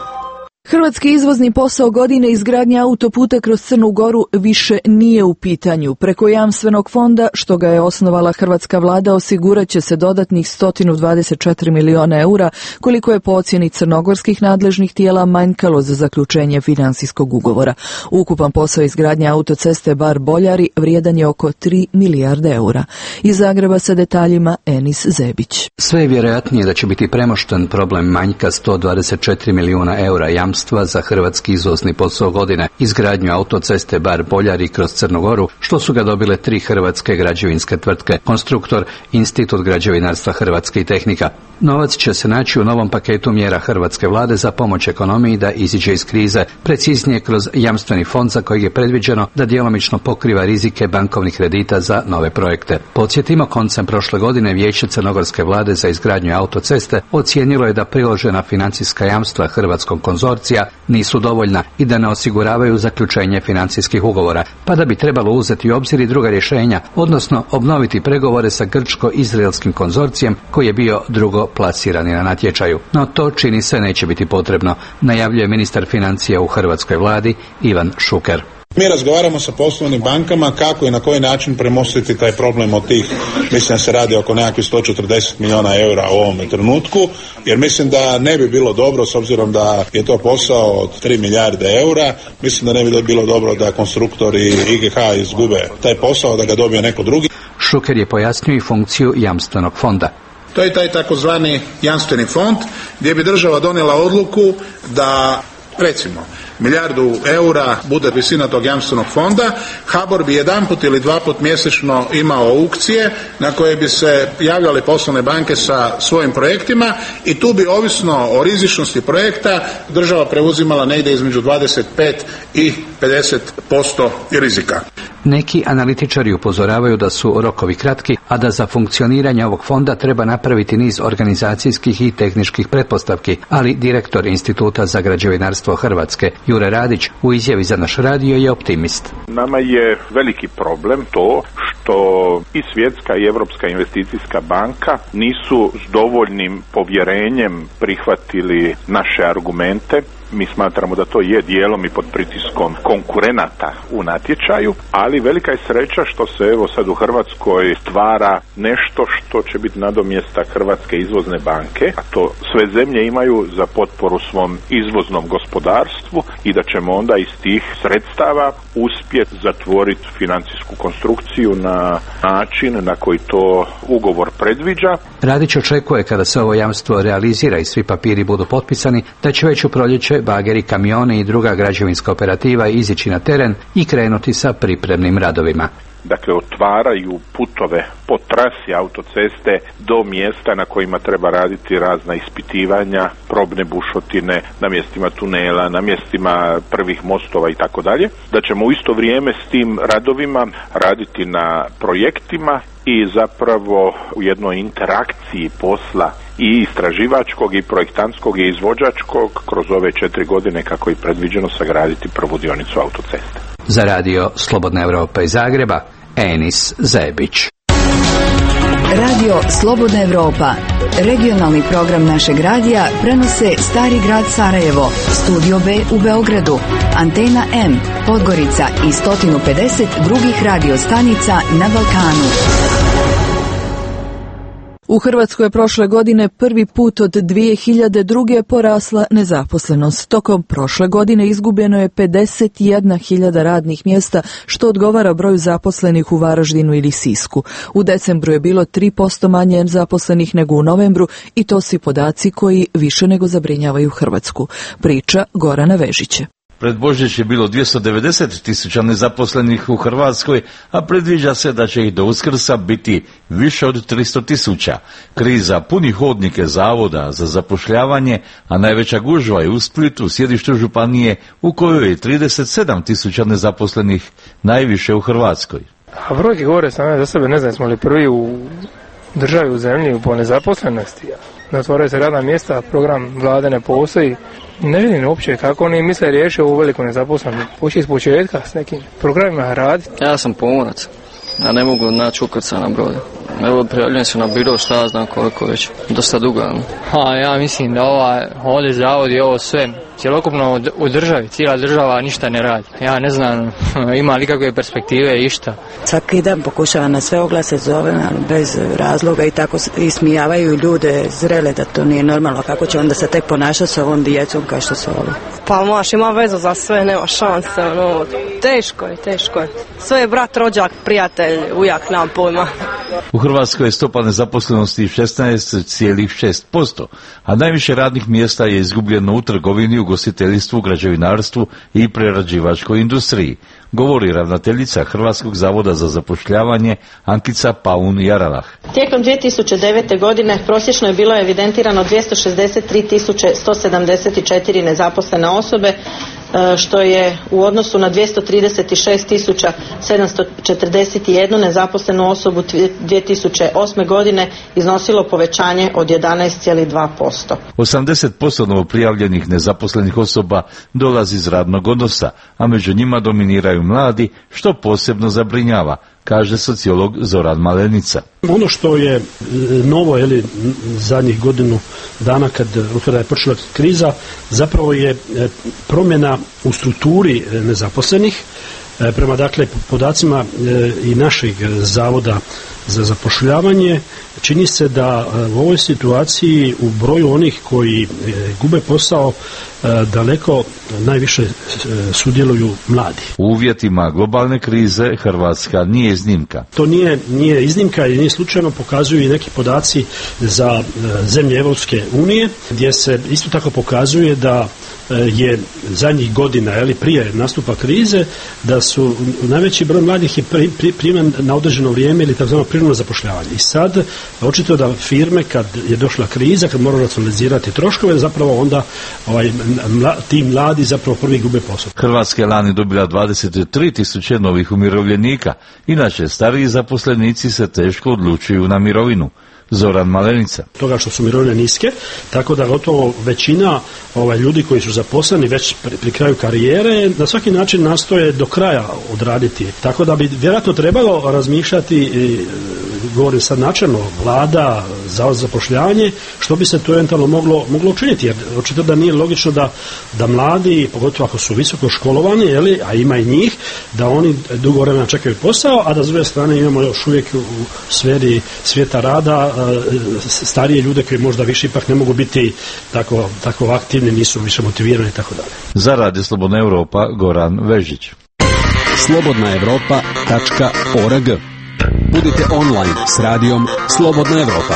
Hrvatski izvozni posao godine izgradnja autoputa kroz Crnu Goru više nije u pitanju. Preko jamstvenog fonda, što ga je osnovala hrvatska vlada, osigurat će se dodatnih sto dvadeset četiri miliona eura, koliko je po ocjeni crnogorskih nadležnih tijela manjkalo za zaključenje finansijskog ugovora. Ukupan posao izgradnja autoceste Bar-Boljari vrijedan je oko tri milijarde eura. Iz Zagreba sa detaljima Enis Zebić. Sve je vjerojatnije da će biti premošten problem manjka sto dvadeset četiri milijuna eura jamstva za hrvatski izvozni posao godine, izgradnju autoceste Bar-Boljari kroz Crnu Goru, što su ga dobile tri hrvatske građevinske tvrtke, Konstruktor, Institut građevinarstva Hrvatske i Tehnika. Novac će se naći u novom paketu mjera hrvatske vlade za pomoć ekonomiji da iziđe iz krize, preciznije kroz jamstveni fond za kojeg je predviđeno da djelomično pokriva rizike bankovnih kredita za nove projekte. Podsjetimo, koncem prošle godine Vijeće crnogorske vlade za izgradnju autoceste ocijenilo je da priložena financijska jamstva hrvatskog konzorcija nisu dovoljna i da ne osiguravaju zaključenje financijskih ugovora, pa da bi trebalo uzeti u obzir i druga rješenja, odnosno obnoviti pregovore sa grčko-izraelskim konzorcijem koji je bio drugo plasirani na natječaju. No to čini se neće biti potrebno, najavljuje ministar financija u hrvatskoj vladi Ivan Šuker. Mi razgovaramo sa poslovnim bankama kako i na koji način premostiti taj problem od tih, mislim da se radi oko nekakvih sto četrdeset milijuna eura u ovome trenutku, jer mislim da ne bi bilo dobro, s obzirom da je to posao od tri milijarde eura, mislim da ne bi bilo dobro da Konstruktor i I G H izgube taj posao, da ga dobije neko drugi. Šuker je pojasnio i funkciju jamstvenog fonda. To je taj takozvani jamstveni fond gdje bi država donijela odluku da, recimo, milijardu eura bude visina tog jamstvenog fonda, H B O R bi jedanput ili dva put mjesečno imao aukcije na koje bi se javljale poslovne banke sa svojim projektima i tu bi, ovisno o rizičnosti projekta, država preuzimala negdje između dvadeset pet i pedeset posto rizika. Neki analitičari upozoravaju da su rokovi kratki, a da za funkcioniranje ovog fonda treba napraviti niz organizacijskih i tehničkih pretpostavki, ali direktor Instituta za građevinarstvo Hrvatske, Jure Radić, u izjavi za naš radio je optimist. Nama je veliki problem to što i Svjetska i Europska investicijska banka nisu s dovoljnim povjerenjem prihvatili naše argumente. Mi smatramo da to je dijelom i pod pritiskom konkurenata u natječaju, ali velika je sreća što se evo sad u Hrvatskoj stvara nešto što će biti nadomjestak Hrvatske izvozne banke, a to sve zemlje imaju za potporu svom izvoznom gospodarstvu i da ćemo onda iz tih sredstava uspjeti zatvoriti financijsku konstrukciju na način na koji to ugovor predviđa. Radić očekuje, kada se ovo jamstvo realizira i svi papiri budu potpisani, da će već u proljeće bageri, kamioni i druga građevinska operativa izići na teren i krenuti sa pripremnim radovima. Dakle, otvaraju putove po trasi autoceste do mjesta na kojima treba raditi razna ispitivanja, probne bušotine, na mjestima tunela, na mjestima prvih mostova i tako dalje. Da ćemo u isto vrijeme s tim radovima raditi na projektima i zapravo u jednoj interakciji posla i istraživačkog i projektantskog i izvođačkog kroz ove četiri godine kako je predviđeno sagraditi prvu dionicu autoceste. Za radio Slobodna Evropa iz Zagreba, Enis Zebić. Radio Slobodna Evropa. Regionalni program našeg radija prenose Stari grad Sarajevo, Studio B u Beogradu, Antena M, Podgorica i sto pedeset drugih radio stanica na Balkanu. U Hrvatskoj je prošle godine prvi put od dvije hiljade druge porasla nezaposlenost. Tokom prošle godine izgubljeno je pedeset jedna hiljada radnih mjesta, što odgovara broju zaposlenih u Varaždinu ili Sisku. U decembru je bilo tri posto manje zaposlenih nego u novembru i to su podaci koji više nego zabrinjavaju Hrvatsku. Priča Gorana Vežića. Pred Božić je bilo dvjesto devedeset tisuća nezaposlenih u Hrvatskoj, a predviđa se da će ih do Uskrsa biti više od tristo tisuća. Kriza puni hodnike zavoda za zapošljavanje, a najveća gužva je u Splitu, sjedištu županije, u kojoj je trideset sedam tisuća nezaposlenih, najviše u Hrvatskoj. A brojke govore same za sebe, ne znam smo li prvi u državi, u zemlji po nezaposlenosti. Ne otvaraju se radna mjesta, program vlade ne postoji. Ne vidim uopće kako oni misle riješiti ovu veliku nezaposlenost. Poći iz početka s nekim programima raditi. Ja sam pomorac, ja ne mogu naći ukrca na brodu. Evo, prijavljujem se na biro, šta ja znam koliko već, dosta dugo. Ha, ja mislim da ova, ovdje zavod i ovo sve, cjelokupno u državi, cijela država ništa ne radi. Ja ne znam, ima li kakve perspektive, išta. Svaki dan pokušava na sve oglase zove, bez razloga i tako ismijavaju ljude zrele da to nije normalno. Kako će onda se tek ponašati sa ovom djecom kao što su ovo? Pa moš, ima vezu za sve, nema šanse. Ono, teško je, teško je. Sve je brat, rođak, prijatelj, ujak, nam pojma. U Hrvatskoj je stopa nezaposlenosti šesnaest zarez šest posto, a najviše radnih mjesta je izgubljeno u trgovini, ugostiteljstvu, građevinarstvu i prerađivačkoj industriji, govori ravnateljica Hrvatskog zavoda za zapošljavanje Ankica Paun-Jaralah. Tijekom dvije tisuće devete. godine prosječno je bilo evidentirano dvjesto šezdeset tri tisuće sto sedamdeset četiri nezaposlene osobe, što je u odnosu na dvjesto trideset šest tisuća sedamsto četrdeset jednu nezaposlenu osobu dvije tisuće osme. godine iznosilo povećanje od jedanaest zarez dva posto. osamdeset posto novoprijavljenih nezaposlenih osoba dolazi iz radnog odnosa, a među njima dominiraju mladi, što posebno zabrinjava, kaže sociolog Zoran Malenica. Ono što je novo, ili zadnjih godinu dana kad kada je počela kriza, zapravo je promjena u strukturi nezaposlenih. Prema dakle podacima i našeg zavoda za zapošljavanje, čini se da u ovoj situaciji u broju onih koji gube posao daleko najviše sudjeluju mladi. U uvjetima globalne krize Hrvatska nije iznimka. To nije, nije iznimka i nije slučajno, pokazuju i neki podaci za zemlje Europske unije, gdje se isto tako pokazuje da je zadnjih godina, ili prije nastupa krize, da su najveći broj mladih je pri, pri, priman na određeno vrijeme ili takozvano privremeno zapošljavanje. I sad, očito da firme, kad je došla kriza, kad moraju racionalizirati troškove, zapravo onda ovaj, mla, ti mladi zapravo prvi gube posao. Hrvatska je lani dobila dvadeset tri tisuće novih umirovljenika. Inače, stariji zaposlenici se teško odlučuju na mirovinu. Zoran Malenica. Toga što su mirovine niske, tako da gotovo većina ovaj, ljudi koji su zaposleni već pri, pri kraju karijere na svaki način nastoje do kraja odraditi. Tako da bi vjerojatno trebalo razmišljati, i, govorim sad načelno, vlada, zavod za zapošljavanje, što bi se to eventualno moglo, moglo učiniti. Jer očito da nije logično da, da mladi, pogotovo ako su visoko školovani, jeli, a ima i njih, da oni dugo vremena čekaju posao, a da s druge strane imamo još uvijek u sferi svijeta rada starije ljude koji možda više ipak ne mogu biti tako, tako aktivni, nisu više motivirani i tako dalje. Za Radio Slobodna Evropa, Goran Vežić. slobodna evropa tačka org. Budite online s radijom Slobodna Evropa.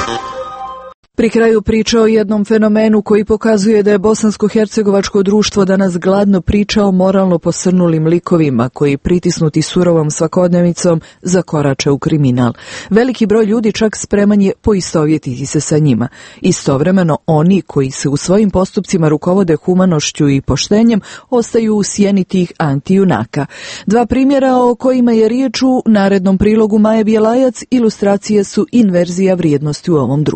Pri kraju priča o jednom fenomenu koji pokazuje da je bosansko-hercegovačko društvo danas gladno priča o moralno posrnulim likovima koji, pritisnuti surovom svakodnevnicom, zakorače u kriminal. Veliki broj ljudi čak spreman je poistovjetiti se sa njima. Istovremeno oni koji se u svojim postupcima rukovode humanošću i poštenjem ostaju u sjeni tih antijunaka. Dva primjera o kojima je riječ u narednom prilogu Maje Bjelajac ilustracije su inverzija vrijednosti u ovom društvu.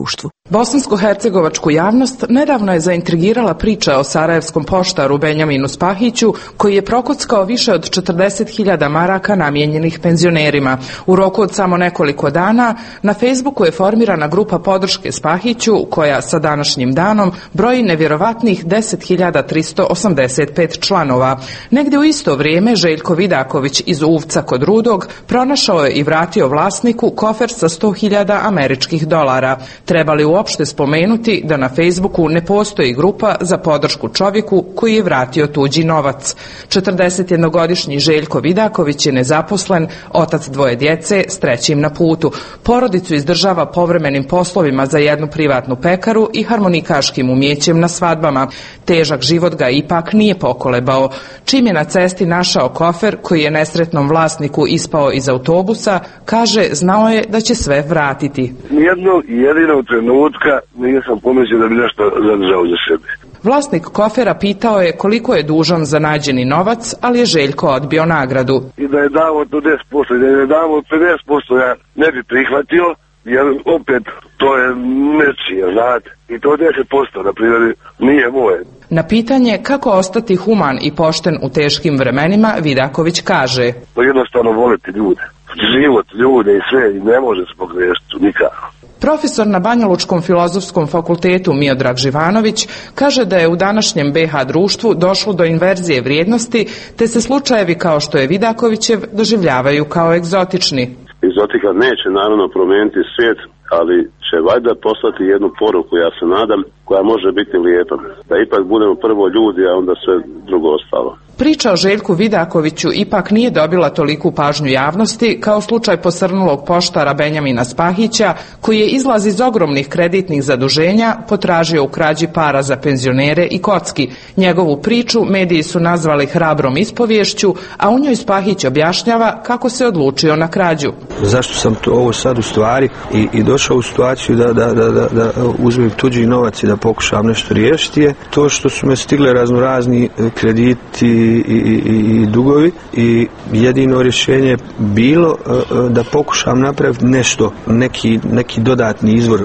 Bosansko-hercegovačku javnost nedavno je zaintrigirala priča o sarajevskom poštaru Benjaminu Spahiću, koji je prokockao više od četrdeset hiljada maraka namijenjenih penzionerima. U roku od samo nekoliko dana na Facebooku je formirana grupa podrške Spahiću, koja sa današnjim danom broji nevjerovatnih deset hiljada tristo osamdeset pet članova. Negdje u isto vrijeme Željko Vidaković iz Uvca kod Rudog pronašao je i vratio vlasniku kofer sa sto hiljada američkih dolara. Trebali u uopšte spomenuti da na Facebooku ne postoji grupa za podršku čovjeku koji je vratio tuđi novac. četrdesetjednogodišnji Željko Vidaković je nezaposlen, otac dvoje djece s trećim na putu. Porodicu izdržava povremenim poslovima za jednu privatnu pekaru i harmonikaškim umjećem na svadbama. Težak život ga ipak nije pokolebao. Čim je na cesti našao kofer koji je nesretnom vlasniku ispao iz autobusa, kaže, znao je da će sve vratiti. Nijednog jedinog trenutka nisam pomislio da bi nešto zadržao za sebe. Vlasnik kofera pitao je koliko je dužan za nađeni novac, ali je Željko odbio nagradu. I da je dao to deset posto, i da je dao pedeset posto, ja ne bi prihvatio, jer opet to je nečije, znate. I to deset posto, na primjer, nije moje. Na pitanje kako ostati human i pošten u teškim vremenima, Vidaković kaže: to jednostavno voliti ljude. Život, ljude i sve, i ne može se pogriješiti nikako. Profesor na Banjalučkom filozofskom fakultetu Miodrag Živanović kaže da je u današnjem be ha društvu došlo do inverzije vrijednosti, te se slučajevi kao što je Vidakovićev doživljavaju kao egzotični. Egzotika neće naravno promijeniti svijet, ali će valjda poslati jednu poruku, ja se nadam, koja može biti lijepa. Da ipak budemo prvo ljudi, a onda sve drugo ostalo. Priča o Željku Vidakoviću ipak nije dobila toliku pažnju javnosti kao slučaj posrnulog poštara Benjamina Spahića, koji je izlaz iz ogromnih kreditnih zaduženja potražio u krađi para za penzionere i kocki. Njegovu priču mediji su nazvali hrabrom ispovješću, a u njoj Spahić objašnjava kako se odlučio na krađu. Zašto sam to ovo sad u stvari i, i došao u situaciju da, da, da, da, da uzmem tuđi novac i da pokušam nešto riješiti je to što su me stigle raznorazni krediti I, i, i dugovi i jedino rješenje je bilo uh, da pokušam napraviti nešto, neki, neki dodatni izvor uh,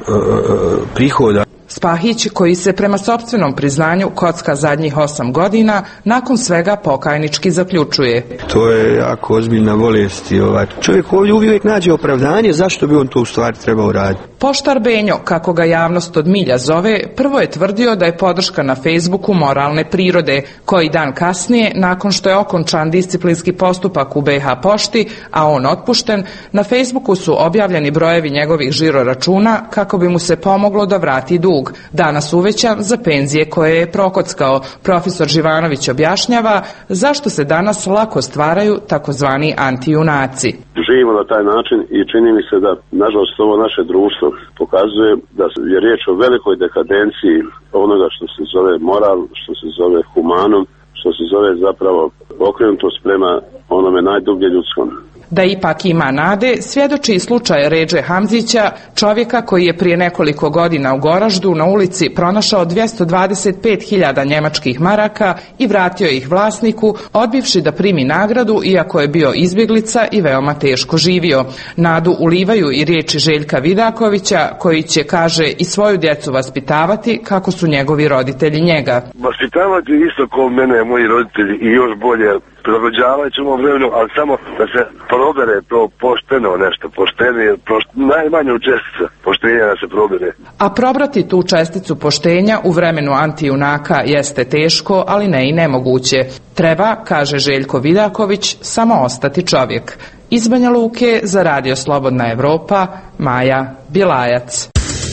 prihoda. Spahić, koji se prema sopstvenom priznanju kocka zadnjih osam godina, nakon svega pokajnički zaključuje: to je jako ozbiljna bolest i ovaj čovjek ovdje uvijek nađe opravdanje zašto bi on to u stvari trebao raditi. Poštar Benjo, kako ga javnost od milja zove, prvo je tvrdio da je podrška na Facebooku moralne prirode. Koji dan kasnije, nakon što je okončan disciplinski postupak u be ha pošti, a on otpušten, na Facebooku su objavljeni brojevi njegovih žiro računa kako bi mu se pomoglo da vrati dug. Danas uvećan za penzije koje je prokockao. Profesor Živanović objašnjava zašto se danas lako stvaraju takozvani antijunaci. Živimo na taj način i čini mi se da, nažalost, ovo naše društvo pokazuje da je riječ o velikoj dekadenciji onoga što se zove moral, što se zove humanom, što se zove zapravo okrenutost prema onome najdublje ljudskom. Da ipak ima nade, svjedoči i slučaj Redže Hamzića, čovjeka koji je prije nekoliko godina u Goraždu na ulici pronašao dvjesto dvadeset pet hiljada njemačkih maraka i vratio ih vlasniku, odbivši da primi nagradu, iako je bio izbjeglica i veoma teško živio. Nadu ulivaju i riječi Željka Vidakovića, koji će, kaže, i svoju djecu vaspitavati kako su njegovi roditelji njega. Vaspitavati isto kao mene, moji roditelji, i još bolje. Prilagođavat ćemo vremenu, ali samo da se probere to pošteno nešto, poštenije, pošt, najmanju česticu poštenja da se probere. A probrati tu česticu poštenja u vremenu antijunaka jeste teško, ali ne i nemoguće. Treba, kaže Željko Vidaković, samo ostati čovjek. Iz Banja Luke za Radio Slobodna Evropa, Maja Bilajac.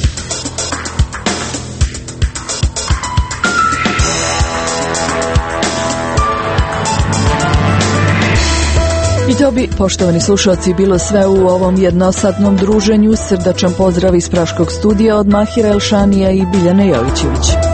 I to bi, poštovani slušalci, bilo sve u ovom jednosatnom druženju. Srdačan pozdrav iz Praškog studija od Mahira Elšanija i Biljane Jovićević.